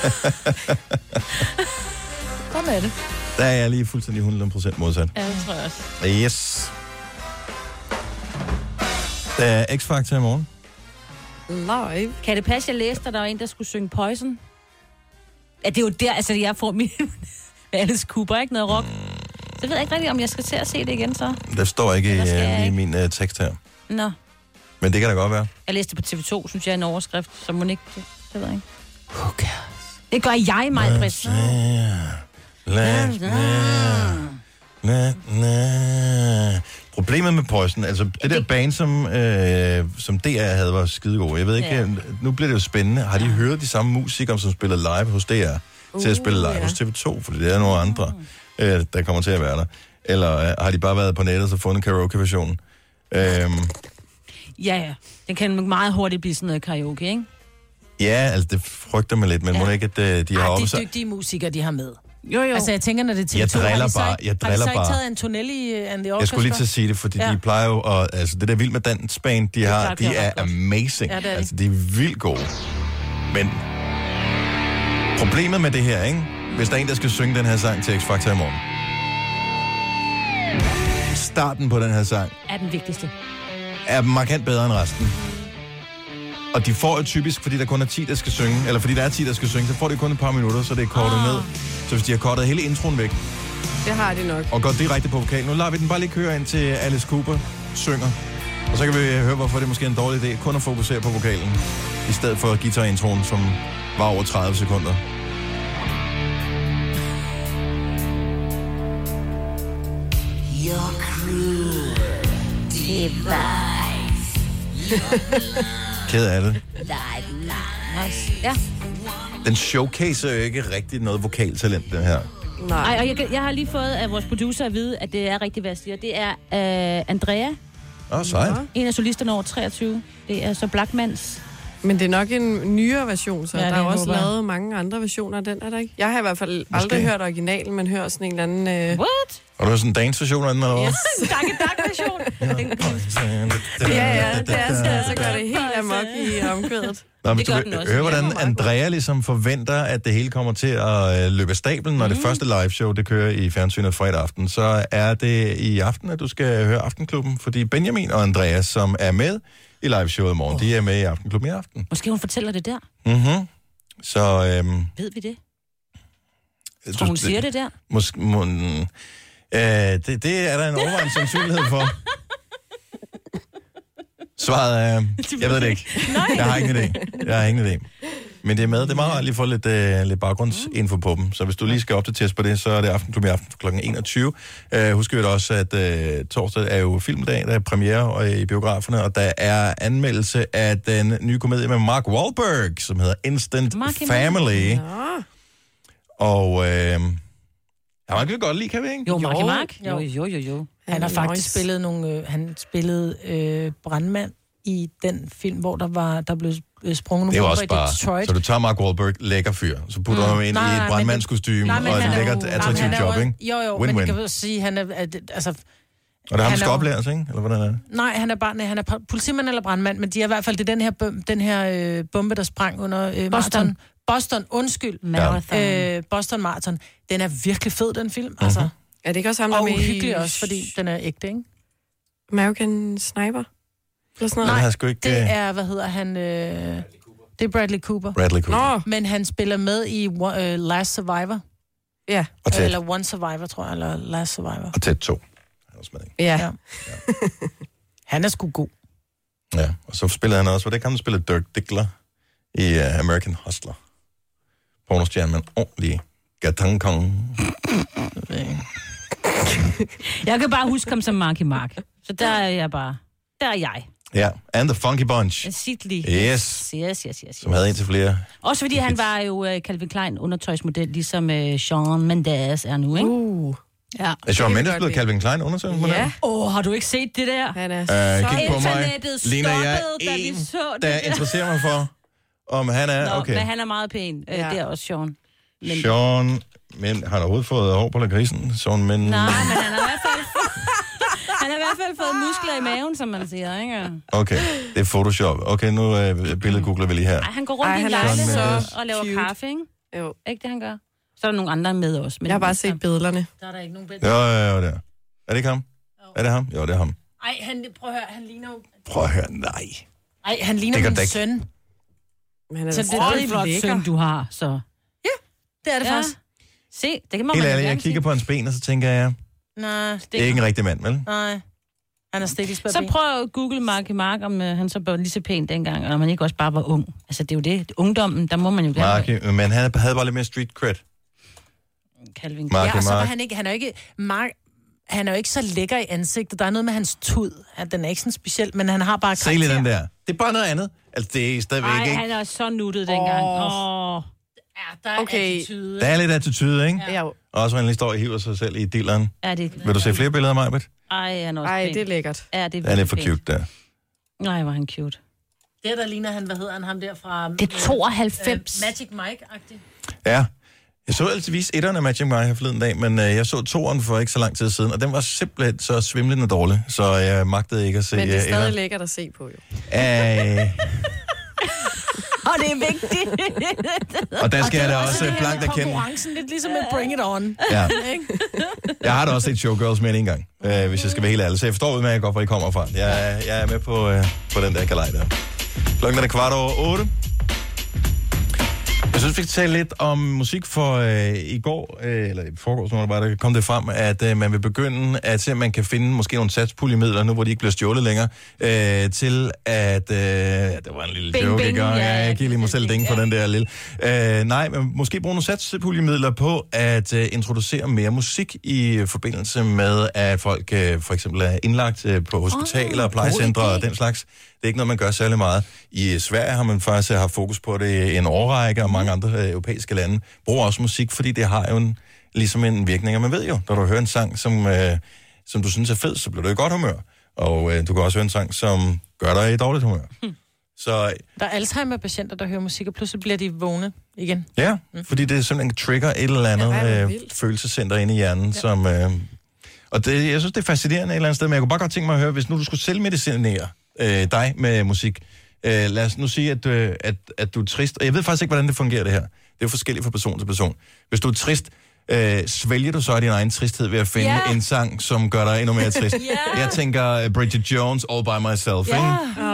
Sådan er det. Der er jeg lige fuldstændig 100% modsat. Ja, det tror jeg også. Yes. Der er X-Factor i morgen. Live. Kan det passe, jeg læste, at der var en, der skulle synge Poison? Ja, det er jo der, altså jeg får min Alice Cooper, ikke noget rock. Så ved jeg ikke rigtig, om jeg skal til at se det igen, så. Der står ikke i min tekst her. Nå. Men det kan da godt være. Jeg læste det på TV2, synes jeg, er en overskrift, så må ikke det ved jeg ikke. Who cares? Det gør jeg, Maj-Brit. Problemet med Poison, altså det der band, som DR havde, var skidegod. Jeg ved ikke, nu bliver det jo spændende. Har de hørt de samme musikere, som spiller live hos DR, til at spille live hos TV2? Fordi det er nogle andre, der kommer til at være der. Eller har de bare været på nettet og fundet karaoke-versionen? Ja. Den kan meget hurtigt blive sådan noget karaoke, ikke? Ja, altså det frygter mig lidt, men må ikke, at de har oppe de dygtige musikere, de har med. Jo. Altså, jeg tænker, når det er TV2, jeg har driller de så ikke bare. taget Antonelli and the Orchestra? Jeg skulle lige til at sige det, fordi de plejer jo, altså det der Vild med Dansband, de har, de er amazing. Ja, det er altså, de er vildt gode. Men problemet med det her, ikke? Hvis der er en, der skal synge den her sang til X-Factor i morgen. Starten på den her sang er den vigtigste. Er markant bedre end resten. Og de får jo typisk, fordi der kun er 10, der skal synge, eller fordi der er 10, der skal synge, så får de kun et par minutter, så det er kortet ned. Så hvis de har kortet hele introen væk, det har de nok. Og går direkte på vokalen. Nu lader vi den bare lige køre ind til Alice Cooper synger. Og så kan vi høre, hvorfor det måske er en dårlig idé kun at fokusere på vokalen, i stedet for guitarintroen, som var over 30 sekunder. Your cruel device. Ked af det. Ja. Den showcaser jo ikke rigtig noget vokaltalent, den her. Nej, og jeg har lige fået af vores producer at vide, at det er rigtigt, hvad jeg siger. Det er Andrea. Sejt. En af solisterne over 23. Det er så Blackmans. Men det er nok en nyere version, så Ja, der er det også håber jeg. lavet mange andre versioner af den, er der ikke? Jeg har i hvert fald aldrig hørt originalen, men hører sådan en eller anden... What? Og du har sådan en dance-version af den, eller hvad? En dak-version. Ja, det er så gør det helt amok i omkvædet. Nå, hvis du hører, hvordan Andrea ligesom forventer, at det hele kommer til at løbe af stablen, når det første liveshow, det kører i fjernsynet fredag aften, så er det i aften, at du skal høre Aftenklubben, fordi Benjamin og Andrea, som er med i liveshowet i morgen, de er med i Aftenklubben i aften. Måske hun fortæller det der. Mhm. Så... Ved vi det? Tror hun siger det der? Måske... det er der en overvejende sandsynlighed for. Svaret er, jeg ved det ikke. Jeg har ingen idé. Men det er med. Det er meget rart lige at få lidt baggrundsinfo på dem. Så hvis du lige skal opdateres på det, så er det Aftenklubben i aften kl. 21. Husk jo også, at torsdag er jo filmdag, der er premiere i biograferne, og der er anmeldelse af den nye komedie med Mark Wahlberg, som hedder Instant Family. Og... Ja, man kan godt lide, kan vi ikke? Jo, Mark. Jo. Han har faktisk spillet nogle... han spillede brandmand i den film, hvor der blev sprunget nogle bomber i Detroit. Så du tager Mark Wahlberg, lækker fyr, så putter ham ind i et brandmandskostyme og et lækkert, attraktivt job, ikke? Jo, win-win. men det kan jo sige, han er... Altså, og der er ham, skal oplæres, ikke? Eller hvordan er det? Nej, han er politimand eller brandmand, men de er i hvert fald, det er den her bombe, der sprang under Boston, undskyld. Marathon. Boston Marathon. Den er virkelig fed, den film. Altså. Er det ikke også ham, der og med uhyggelig også, fordi den er ægte, ikke? American Sniper? Nej, det er, hvad hedder han? Det er Bradley Cooper. Men han spiller med i Last Survivor. Ja. Eller One Survivor, tror jeg, eller Last Survivor. Og Ted 2. Ja. Han er sgu god. Ja, og så spiller han også, hvor det kan han spille Dirk Diggler i American Hustler. Pornostjerne med en ordentlig gatangkong. Jeg kan bare huske ham som Marky Mark. Så der er jeg bare... Der er jeg. Ja, and the Funky Bunch. Yes. Som havde en til flere. Også fordi han var jo Calvin Klein undertøjsmodel, ligesom Shawn Mendes er nu, ikke? Ja. Er Shawn Mendes blevet Calvin Klein undertøjsmodel? Ja. Har du ikke set det der? Han er kig på mig. Lina, jeg er en, der interesserer mig for, om han er okay. Men han er meget pæn. Det er også Shawn. Men... Shawn, men har han overhovedet fået hår på lakrisen? Shawn, men... Nej, men han har i hvert fald fået muskler i maven, som man siger, ikke? Okay, det er Photoshop. Okay, nu billedgoogler vi lige her. Ej, han går rundt i en lejlighed og laver kaffe, ikke? Jo. Ikke det, han gør? Så er der nogle andre med også. Men jeg har bare set billederne. Der er der ikke nogen billeder. Jo, der. Er det ikke ham? Jo. Er det ham? Jo, det er ham. Ej, prøv at høre, han ligner jo... Prøv at høre, nej. Ej, han ligner Det gør min det ikke. søn. Men han er Så da det er stadig en flot lækker. Søn, du har, så... Det er det faktisk. Se, det kan man Helt jo ærligt, jeg gerne kigger på hans ben, og så tænker jeg, Nej, det er ikke en rigtig mand, vel? Nej. Han er stillet i Så prøv at google Marky Mark, om han så var lige så pæn dengang, og man ikke også bare var ung. Altså, det er jo det. Ungdommen, der må man jo gerne... Marky, men han havde bare lidt mere street cred. Calvin. Marky Ja, og så var Mark. han er jo ikke... Han er jo ikke så lækker i ansigtet. Der er noget med hans tud. At den er ikke sådan speciel, men han har bare Se lige karakter. den der. Det er bare noget andet. Altså, det er stadigvæk Ej, ikke... han er så nuttet dengang. Ja, der er attitude. Der er lidt attitude, ikke? Ja. Også when han står og hiver sig selv i dilleren. Er det... Vil du se flere billeder af mig, Britt? Ej, han er også Ej, pæn. det er lækkert. Ja, det Det er lidt for cute, der. Nej, hvor er han cute. Det der ligner han, hvad hedder han, ham der fra... Det er 92. Magic Mike-agtigt. Ja. Jeg så altid etteren af Magic Mike her forleden dag, men jeg så toeren for ikke så lang tid siden, og den var simpelthen så svimlende dårlig, så jeg magtede ikke at se Men det er etteren. stadig lækkert at se på, jo. Og det er vigtigt. Og der skal jeg da Og også det er blankt erkende. konkurrencen lidt ligesom med Bring It On. Ja. Ikke? Jeg har da også set Showgirls med en gang, hvis jeg skal være helt ærlig. Så jeg forstår udmærket godt, hvor I kommer fra. Jeg er med på den der galej der. Klokken er 7:15. Jeg synes, vi skal tale lidt om musik for i går, eller i forgårs, når der kom det frem, at man vil begynde at se, om man kan finde måske nogle satspuljemidler, nu hvor de ikke bliver stjålet længere, til at... det var en lille Bing, joke, bing, ikke? Og ja, jeg giver lige mig selv ding for den der lille. Nej, men måske bruge nogle satspuljemidler på at introducere mere musik i forbindelse med, at folk for eksempel er indlagt på hospitaler, plejecentre og den slags. Det er ikke noget, man gør særlig meget. I Sverige har man faktisk haft fokus på det i en årrække, og mange andre europæiske lande bruger også musik, fordi det har jo ligesom en virkning. Og man ved jo, når du hører en sang, som du synes er fed, så bliver du i godt humør. Og du kan også høre en sang, som gør dig i dårligt humør. Så Der er Alzheimer-patienter, der hører musik, og pludselig bliver de vågne igen. ja, fordi det simpelthen trigger et eller andet følelsescenter inde i hjernen, som... og det, jeg synes, det er fascinerende et eller andet sted, men jeg kunne bare godt tænke mig at høre, hvis nu du skulle selvmedicinere dig med musik. Lad os nu sige, at du er trist, og jeg ved faktisk ikke, hvordan det fungerer det her. Det er jo forskelligt fra person til person. Hvis du er trist, svælger du så din egen tristhed ved at finde en sang, som gør dig endnu mere trist. Jeg tænker Bridget Jones, All By Myself, ikke?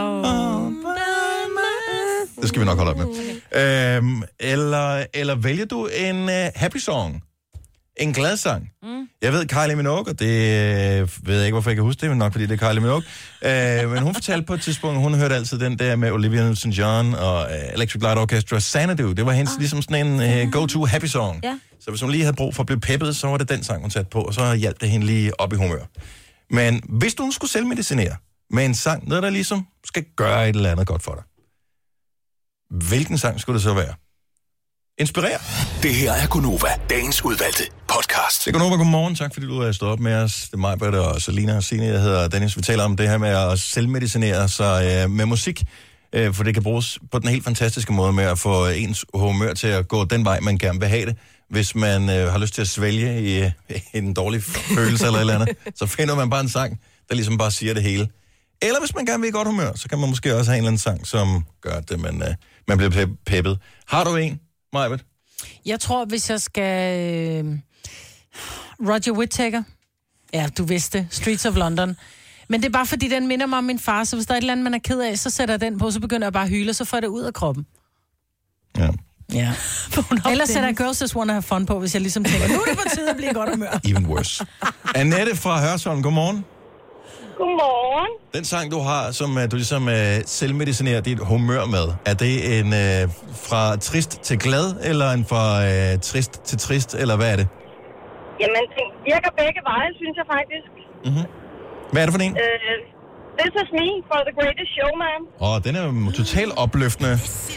Det skal vi nok holde op med. Eller vælger du en happy song? En glad sang? Jeg ved Kylie Minogue, og det ved jeg ikke, hvorfor jeg kan huske det, men nok fordi det er Kylie Minogue. Men hun fortalte på et tidspunkt, hun hørte altid den der med Olivia Newton-John og Electric Light Orchestra, Xanadu. Det var hendes ligesom sådan en go-to happy song. Ja. Så hvis hun lige havde brug for at blive peppet, så var det den sang, hun satte på, og så hjalp det hende lige op i humør. Men hvis du skulle selvmedicinere med en sang, noget der ligesom skal gøre et eller andet godt for dig, hvilken sang skulle det så være? Inspirere. Det her er Gunova, dagens udvalgte podcast. Det er Gunova, godmorgen. Tak fordi du har stået op med os. Det er mig, Britt og Selina og Signe. Jeg hedder Dennis. Vi taler om det her med at selvmedicinere sig med musik, for det kan bruges på den helt fantastiske måde med at få ens humør til at gå den vej, man gerne vil have det. Hvis man har lyst til at svælge i en dårlig følelse eller andet, så finder man bare en sang, der ligesom bare siger det hele. Eller hvis man gerne vil i godt humør, så kan man måske også have en eller anden sang, som gør det, man bliver peppet. Har du en, Majbet? Jeg tror, hvis jeg skal... Roger Whittaker. Ja, du vidste det. Streets of London. Men det er bare fordi, den minder mig om min far, så hvis der er et eller andet, man er ked af, så sætter jeg den på, så begynder jeg bare at hyle, så får jeg det ud af kroppen. Ja. Ja. Ellers sætter jeg Girls Just Wanna Have Fun på, hvis jeg ligesom tænker, nu er det på tide at blive godt humør. Even worse. Annette fra Hørsholm, godmorgen. Godmorgen. Den sang, du har, som du ligesom selvmedicinerer dit humør med, er det en fra trist til glad, eller en fra trist til trist, eller hvad er det? Jamen, det virker begge veje, synes jeg faktisk. Mm-hmm. Hvad er det for en? This is me for The Greatest Showman. Den er jo totalt opløftende.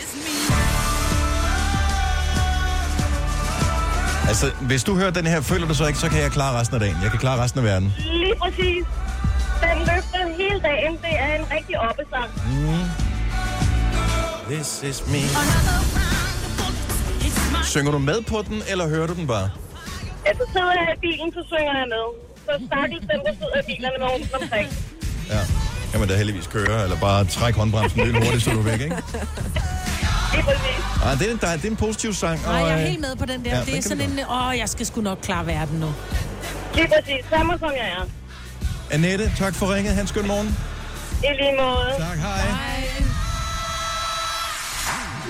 Altså, hvis du hører den her, føler du så ikke, så kan jeg klare resten af dagen. Jeg kan klare resten af verden. Lige præcis. Den løfter hele dagen. Det er en rigtig oppesang. This is me. Synger du med på den, eller hører du den bare? Altså, sidder jeg i bilen, så synger jeg med. Så stakkels dem, der sidder i bilerne med rundt omkring. Ja. Kan man da heldigvis køre, eller bare trække håndbremsen lidt hurtigt, så du er væk, ikke? Det er en positiv sang. Nej, jeg er helt med på den der. Ja, det er sådan en, jeg skal sgu nok klare verden nu. Lige præcis. Samme som jeg er. Annette, tak for ringet. Han skøn morgen. I lige måde. Tak, hej.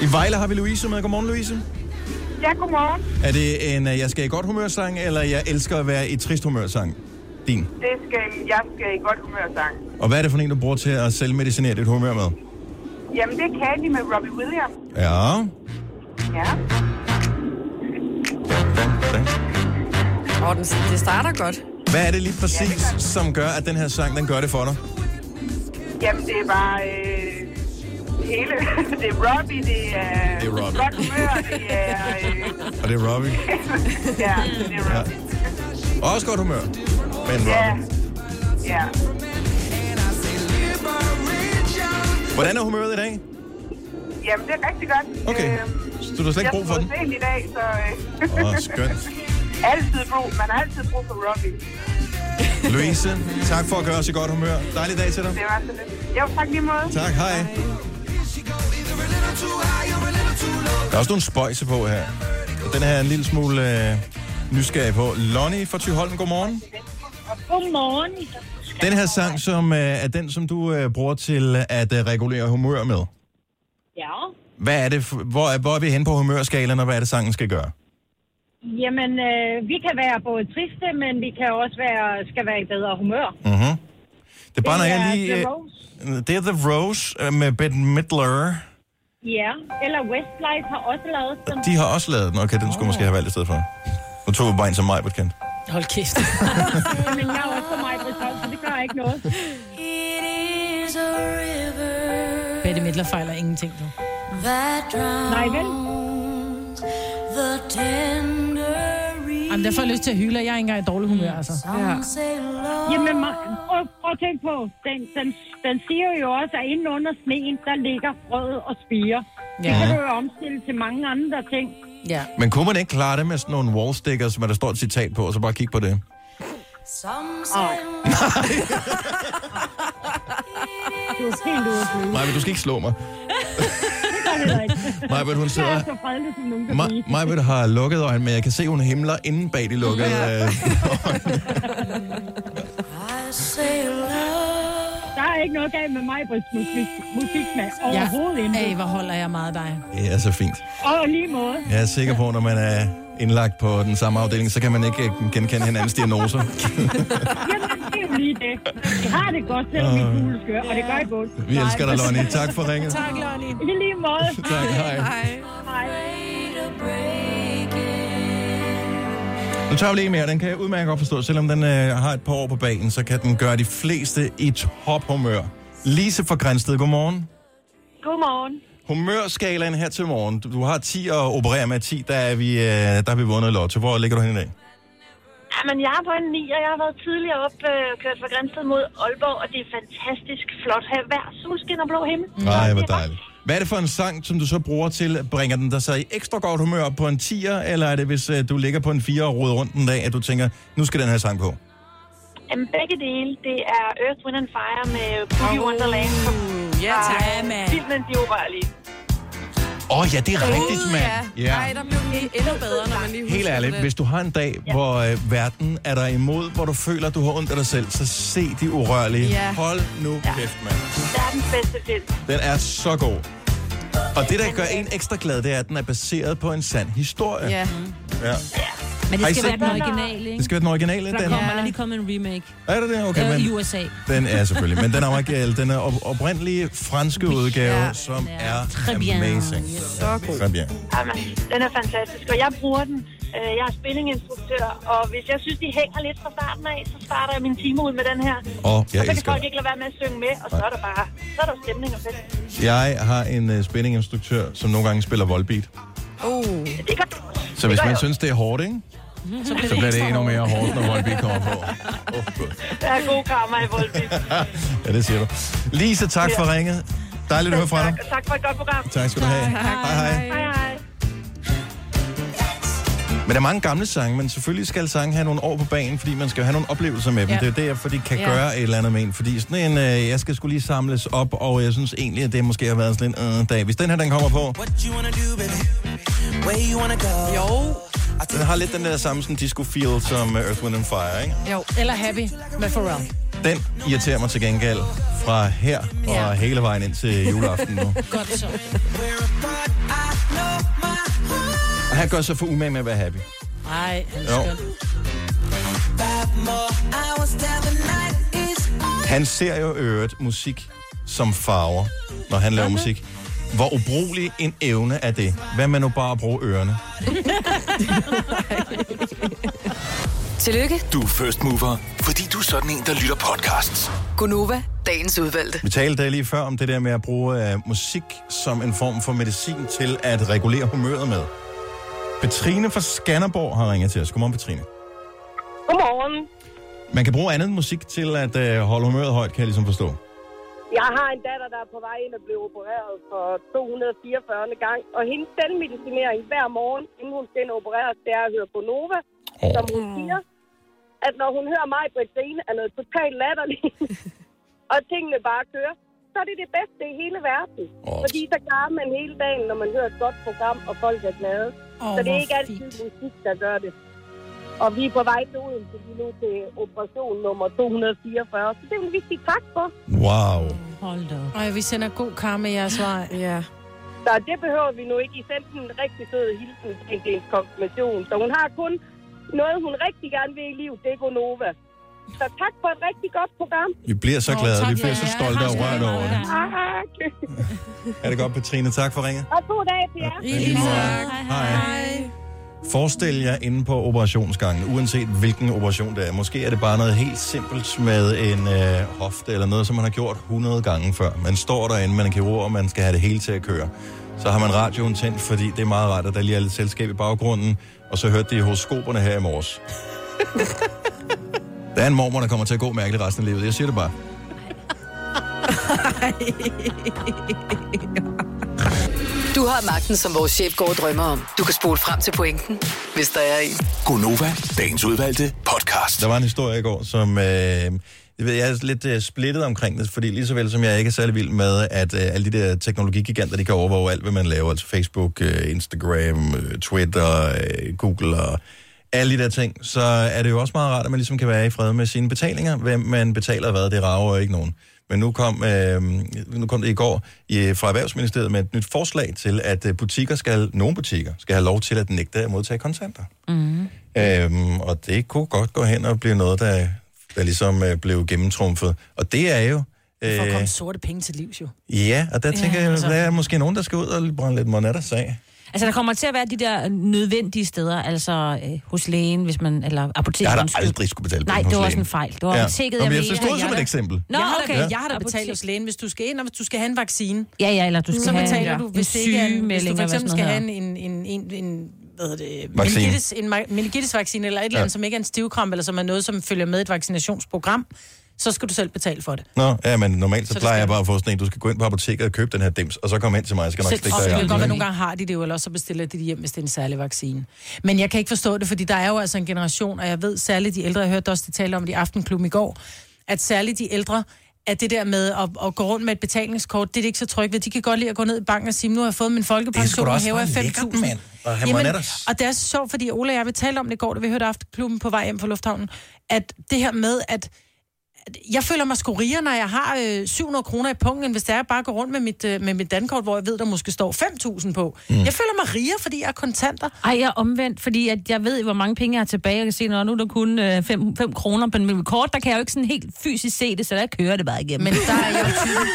I Vejle har vi Louise med. Godmorgen, Louise. Ja, godmorgen. Er det en jeg skal i godt humør-sang, eller jeg elsker at være i trist humør-sang? Din. Jeg skal i godt humør-sang. Og hvad er det for en, du bruger til at selvmedicinere dit humør med? Jamen, det er Candy med Robbie Williams. Ja. Ja. Det starter godt. Hvad er det lige præcis, som gør, at den her sang, den gør det for dig? Jamen, det er bare hele. Det er Robbie, det er Robbie. godt humør, det er... Og det er Robbie. ja, det er Robbie. Ja. Også godt humør, men Robbie. Ja. Hvordan er humøret i dag? Jamen, det er rigtig godt. Okay, så du har slet ikke brug for den? Jeg skulle i dag, så... Skønt. Man har altid brug for Robbie. Louise, tak for at gøre os i godt humør. Dejlig dag til dig. Det var så lidt. Jo, tak lige måde. Tak, hej. Der er også nogle spøjse på her. Den her er en lille smule nysgerrig på. Lonnie fra Thyholm, godmorgen. Godmorgen. Den her sang, som er den, som du bruger til at regulere humør med. Ja. Hvad er det? Hvor er vi henne på humørskalaen, og hvad er det, sangen skal gøre? Jamen, vi kan være både triste, men vi kan også skal være i bedre humør. Mm-hmm. Det er bare, når jeg lige... The Rose. Det er The Rose med Bette Midler. Ja, eller Westlife har også lavet den. De har også lavet den. Okay, den skulle måske have valgt i stedet for. Nu tog vi bare en som mig, bekendt. Hold kæft. Men jeg er også på mig, så det gør ikke noget. Bette Midler fejler ingenting, du. Nej, vel? Jamen, der får jeg lyst til at hyle, og jeg er ikke engang i dårlig humør, altså. Ja. Jamen, prøv at tænke på, den siger jo også, at inden under sneen, der ligger frøet og spirer. Ja. Det kan du jo omstille til mange andre ting. Ja. Men kunne man ikke klare det med sådan nogle wallstickers, hvor der står et citat på, og så bare kigge på det? Du er helt ude at flyve. Maja, du skal ikke slå mig. Majbert, hun sidder... Jeg er så fredelig, som nogen kan blive. Majbert har lukket øjnene, men jeg kan se, hun himler inde bag de lukkede øjne. Der er ikke noget galt med Majberts musiksmag overhovedet ikke. Ej, hvor holder jeg meget af dig. Det er så fint. Og lige måde. Jeg er sikker på, når man er indlagt på den samme afdeling, så kan man ikke genkende hinandens diagnoser. Jamen, det er jo lige det. Jeg har det godt, selvom min kugle skør, og det gør ikke ondt. Vi elsker dig, Lonnie. Tak for ringet. Tak, Lonnie. I lige måde. Tak, hej. Hej. Nu tager vi lige mere. Den kan jeg udmærket godt forstå. Selvom den har et par år på banen, så kan den gøre de fleste i tophumør. Lise fra Grænsted, godmorgen. Godmorgen. Humørskalaen her til morgen. Du har 10 at operere med. 10, der har vi vundet lotto. Hvor ligger du henne i dag? Jamen, jeg er på en 9, og jeg har været tidligere kørt fra Grænsted mod Aalborg, og det er fantastisk flot her. Hver solskin og blå himmel. Nej, hvor dejligt. Hvad er det for en sang, som du så bruger til? Bringer den dig så i ekstra godt humør på en 10'er, eller er det, hvis du ligger på en 4 og roder rundt en dag, at du tænker, nu skal den her sang på? Jamen, begge dele. Det er Earth, Wind and Fire med Boogie Wonderland. Ja, tak, mand. Filmen, de urørlige. Ja, det er rigtigt, mand. Ja. Nej, der blev den endnu bedre, når man lige husker helt ærligt, hvis du har en dag, hvor verden er der imod, hvor du føler, at du har ondt af dig selv, så se De Urørlige. Ja. Hold nu kæft, mand. Det er den bedste film. Den er så god. Og det, der gør en ekstra glad, det er, at den er baseret på en sand historie. Ja. Ja. Men det skal være den originale, ikke? Det skal være den originale. Der kommer lige kommet en remake. Er det det? Okay, men i USA. Den er selvfølgelig. Men den er oprindelige franske udgave, som er amazing. Så god. Jamen, den er fantastisk, og jeg bruger den. Jeg er spillinginstruktør, og hvis jeg synes, de hænger lidt fra starten af, så starter jeg min time ud med den her. Og så kan folk ikke lade være med at synge med, og så er der stemning og fedt. Jeg har en spillinginstruktør, som nogle gange spiller voldbeat. Det gør du. Så hvis man synes, det er hårdt, ikke? Så bliver det endnu mere hårdt, når voldbeat kommer på. Der er god karma i voldbeat. Ja, det siger du. Lise, tak for ringet. Dejligt at høre fra dig. Tak for et godt program. Tak skal du have. Hej. Men der er mange gamle sange, men selvfølgelig skal sange have nogle år på banen, fordi man skal have nogle oplevelser med dem. Ja. Det er derfor, de kan gøre et eller andet med en. Fordi sådan en, jeg skal skulle lige samles op, og jeg synes egentlig, at det måske har været sådan en dag. Hvis den her, den kommer på... Jo. Den har lidt den der samme sådan disco-feel som Earth, Wind and Fire, ikke? Jo, eller Happy med Pharrell. Den irriterer mig til gengæld fra her og hele vejen ind til juleaften nu. Godt så. Og han gør sig for umage med at være happy. Nej, han er skøn. Han ser jo øvrigt musik som farver, når han laver musik. Hvor ubrugelig en evne er det? Hvad med nu bare at bruge ørerne? Tillykke, Du er first mover, fordi du er sådan en, der lytter podcasts. Gunova, dagens udvalgte. Vi talte lige før om det der med at bruge musik som en form for medicin til at regulere humøret med. Petrine fra Skanderborg har ringet til os. Godmorgen, Petrine. Godmorgen. Man kan bruge andet musik til at holde humøret højt, kan jeg ligesom forstå. Jeg har en datter, der er på vej ind og blev opereret for 244. gang, og hendes selvmedicinering hver morgen, inden hun skal ind og opereres, det er at høre Gonova, som hun siger, at når hun hører mig, Petrine, er noget totalt latterligt, og tingene bare kører, så er det det bedste i hele verden. Fordi så klarer man hele dagen, når man hører et godt program, og folk er glade. Så det er ikke altid musik, der gør det. Og vi er på vej til Odense nu til operation nummer 244, så det vil vi sige tak for. Wow. Hold da. Ej, vi sender god karma i jeres vej. Ja. Så det behøver vi nu ikke. I sendte en rigtig sød hilsen til hendes konfirmation. Så hun har kun noget, hun rigtig gerne vil i livet. Det er Gonova. Så tak for et rigtig godt program. Vi bliver så glade, vi bliver så stolte og rørt over det. Tak. Er det godt, Petrine? Tak for ringet. Og god dag til jer. Hej. Forestil jer inde på operationsgangen, uanset hvilken operation det er. Måske er det bare noget helt simpelt med en hofte, eller noget, som man har gjort 100 gange før. Man står derinde, man er kirurg, og man skal have det hele til at køre. Så har man radioen tændt, fordi det er meget rart, at der lige er lidt selskab i baggrunden, og så hørte de horoskoperne her i morges. Der er en mormor, der kommer til at gå mærkeligt resten af livet. Jeg siger det bare. Du har magten, som vores chef går og drømmer om. Du kan spole frem til pointen, hvis der er en. Gonova, dagens udvalgte podcast. Der var en historie i går, som jeg er lidt splittet omkring det, fordi lige så vel som jeg ikke er særlig vild med, at alle de der teknologigiganter, de kan overvåge alt, hvad man laver, altså Facebook, Instagram, Twitter, Google og alle de der ting, så er det jo også meget rart, at man ligesom kan være i fred med sine betalinger. Hvem man betaler hvad, det rager ikke nogen. Men nu kom det i går fra Erhvervsministeriet med et nyt forslag til, at nogle butikker skal have lov til at nægte at modtage kontanter. Mm. Og det kunne godt gå hen og blive noget, der ligesom blev gennemtrumfet. Og det er jo... For at komme sorte penge til livs, jo. Ja, og der tænker jeg, der er måske nogen, der skal ud og brænde lidt monetters af. Altså, der kommer til at være de der nødvendige steder, altså hos lægen, hvis man, eller apoteket. Jeg har da aldrig skulle betale penge hos lægen. Nej, det var også en fejl. Det var apoteket, jeg mener. Jeg forstod som et eksempel. Nå, okay. Jeg har da betalt hos lægen, hvis du skal ind, og hvis du skal have en vaccine. Ja, eller du skal så have betaler du, hvis det ikke er hvis du for eksempel skal have en meningitis-vaccine, eller et eller andet, som ikke er en stivkrampe, eller som er noget, som følger med et vaccinationsprogram, så skal du selv betale for det. Nå, ja, men normalt så plejer jeg bare at få sådan en, du skal gå ind på apoteket og købe den her dims, og så komme ind til mig, så skal nok stikke dig i armen. Det kan godt være, nogle gange har de det jo, eller også så bestiller de det hjem, hvis det er en særlig vaccine. Men jeg kan ikke forstå det, fordi der er jo altså en generation, og jeg ved særligt de ældre, jeg hørte også, de talte om det i Aftenklubben i går, at særligt de ældre, at det der med at gå rundt med et betalingskort, det er det ikke så trygt ved. De kan godt lide at gå ned i banken og sige, nu har jeg fået min folkepension, og hæver 5.000. Jamen, og det er så sjovt, fordi Ola og jeg talte om det i går, da vi hørte Aftenklubben på vej hjem fra lufthavnen, at det her med, at jeg føler mig sgu rigere, når jeg har 700 kroner i pungen, hvis det er bare at gå rundt med mit dankort, hvor jeg ved, der måske står 5.000 på. Jeg føler mig rigere, fordi jeg er kontanter. Ej, jeg er omvendt, fordi at jeg ved, hvor mange penge jeg har tilbage. Jeg kan se, nu er der kun 5 kroner på mit kort. Der kan jeg jo ikke sådan helt fysisk se det, så der kører det bare igennem. Men der er jo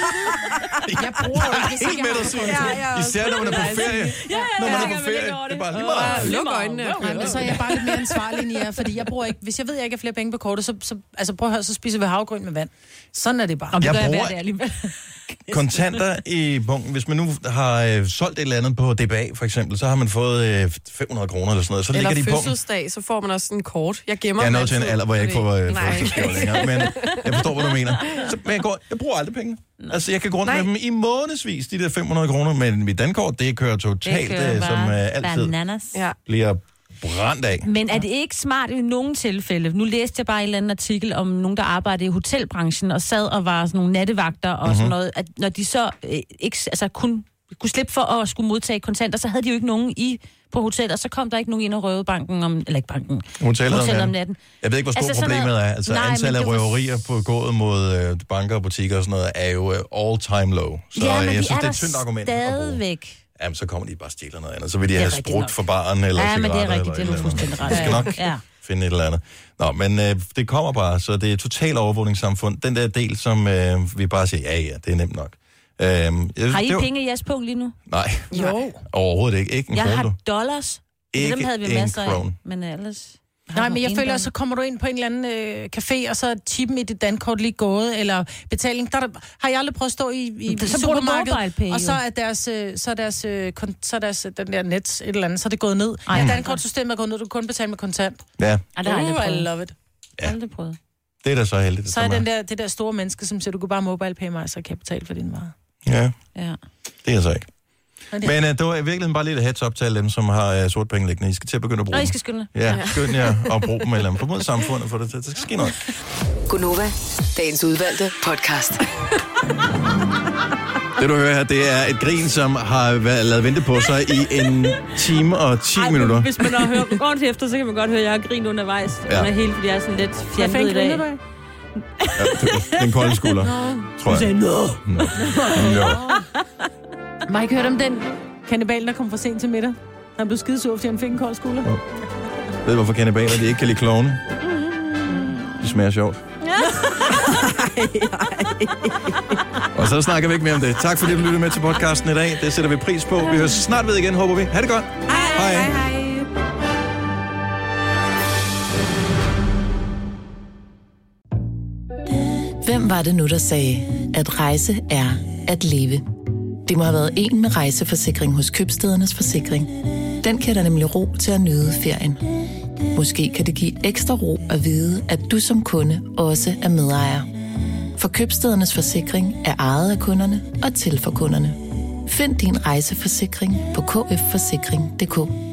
jeg bruger jo ikke, helt med dig, især når man er på ferie. Når man er på ferie, det er bare lige meget. Luk øjnene. Så er jeg bare lidt mere ansvarlig end jer, fordi jeg bruger ikke, hvis jeg ved, jeg ikke har flere penge på kortet, så prøv at høre, så spiser vi havgryn med vand. Sådan er det bare. Jeg bruger kontanter i bunken. Hvis man nu har solgt et eller andet på DBA, for eksempel, så har man fået 500 kroner eller sådan noget. Så eller ligger de i bunken. fødselsdag, så får man også en kort. Jeg gemmer jeg er nået til en alder, hvor jeg ikke får fødselsdagsgave længere. Men jeg forstår, hvad du mener. Men jeg bruger aldrig penge. Altså, jeg kan gå rundt med dem i månedsvis, de der 500 kroner. Men mit dankort, det kører totalt, som altid bliver brændt af. Men er det ikke smart i nogle tilfælde? Nu læste jeg bare en eller anden artikel om nogen, der arbejdede i hotelbranchen og sad og var sådan nogle nattevagter og sådan noget, at når de så ikke, altså kun kunne slippe for at skulle modtage kontanter, så havde de jo ikke nogen på hotellet, og så kom der ikke nogen ind og røvede banken eller ikke banken, Hotellet om natten. Jeg ved ikke, hvor stort problemet er. Altså, antallet af røverier på gået mod banker og butikker og sådan noget, er jo all-time low. Så ja, men jeg synes, det er et tyndt argument stadigvæk. Jamen, så kommer de bare og stjæler noget andet. Så vil de have sprut for baren eller cigaretter. Ja, men det er rigtigt, det er nu fuldstændig ret. De skal nok finde et eller andet. Nå, men det kommer bare, så det er et totalt overvågningssamfund. Den der del, som vi bare siger, ja, det er nemt nok. Har I penge i jeres punkt lige nu? Nej. Jo. Overhovedet ikke. Ikke en jeg krone. Har dollars. Ikke dem havde vi masser af. Men ellers... Nej, men jeg føler, så kommer du ind på en eller anden café, og så er chippen i dit dankort lige gået, eller betaling. Har jeg aldrig prøvet at stå i supermarkedet, og så er deres den der net et eller andet, så er det gået ned. Ja, dankkortsystemet er gået ned, du kan kun betale med kontant. Ja. Det har jeg I love it. Aldrig prøvet. Det er da så heldigt. Så er det der store menneske, som siger, du kan bare mobile pay mig, så kan jeg betale for din vare. Ja. Ja. Det er så ikke. Men det var i virkeligheden bare lidt heads up til alle dem, som har sort penge liggende. I skal til at begynde at bruge dem. I skal skynde. Ja, skynd jer at bruge dem, eller formod samfundet for det. Det skal ske noget. Gunova, dagens udvalgte podcast. Det du hører her, det er et grin, som har lavet vente på sig i 1 time og 10 minutter. Hvis man har hørt ordentligt efter, så kan man godt høre, at jeg har grint undervejs. Ja. Under hele, fordi jeg er sådan lidt fjantet i dag. Ja, den kolde skulder, tror jeg. Du sagde, no. Har I ikke hørt om den kannibal, der kom for sent til middag? Han blev skidesur, fordi han fik en kold skulder. Ved du, hvorfor kannibaler de ikke kan lide klovne? Det smager sjovt. Og så snakker vi ikke mere om det. Tak fordi du lyttede med til podcasten i dag. Det sætter vi pris på. Vi høres snart ved igen, håber vi. Ha' det godt. Hej. Hvem var det nu, der sagde, at rejse er at leve? Det må have været en med rejseforsikring hos Købstædernes Forsikring. Den kan der nemlig ro til at nyde ferien. Måske kan det give ekstra ro at vide, at du som kunde også er medejer. For Købstædernes Forsikring er ejet af kunderne og til for kunderne. Find din rejseforsikring på kfforsikring.dk.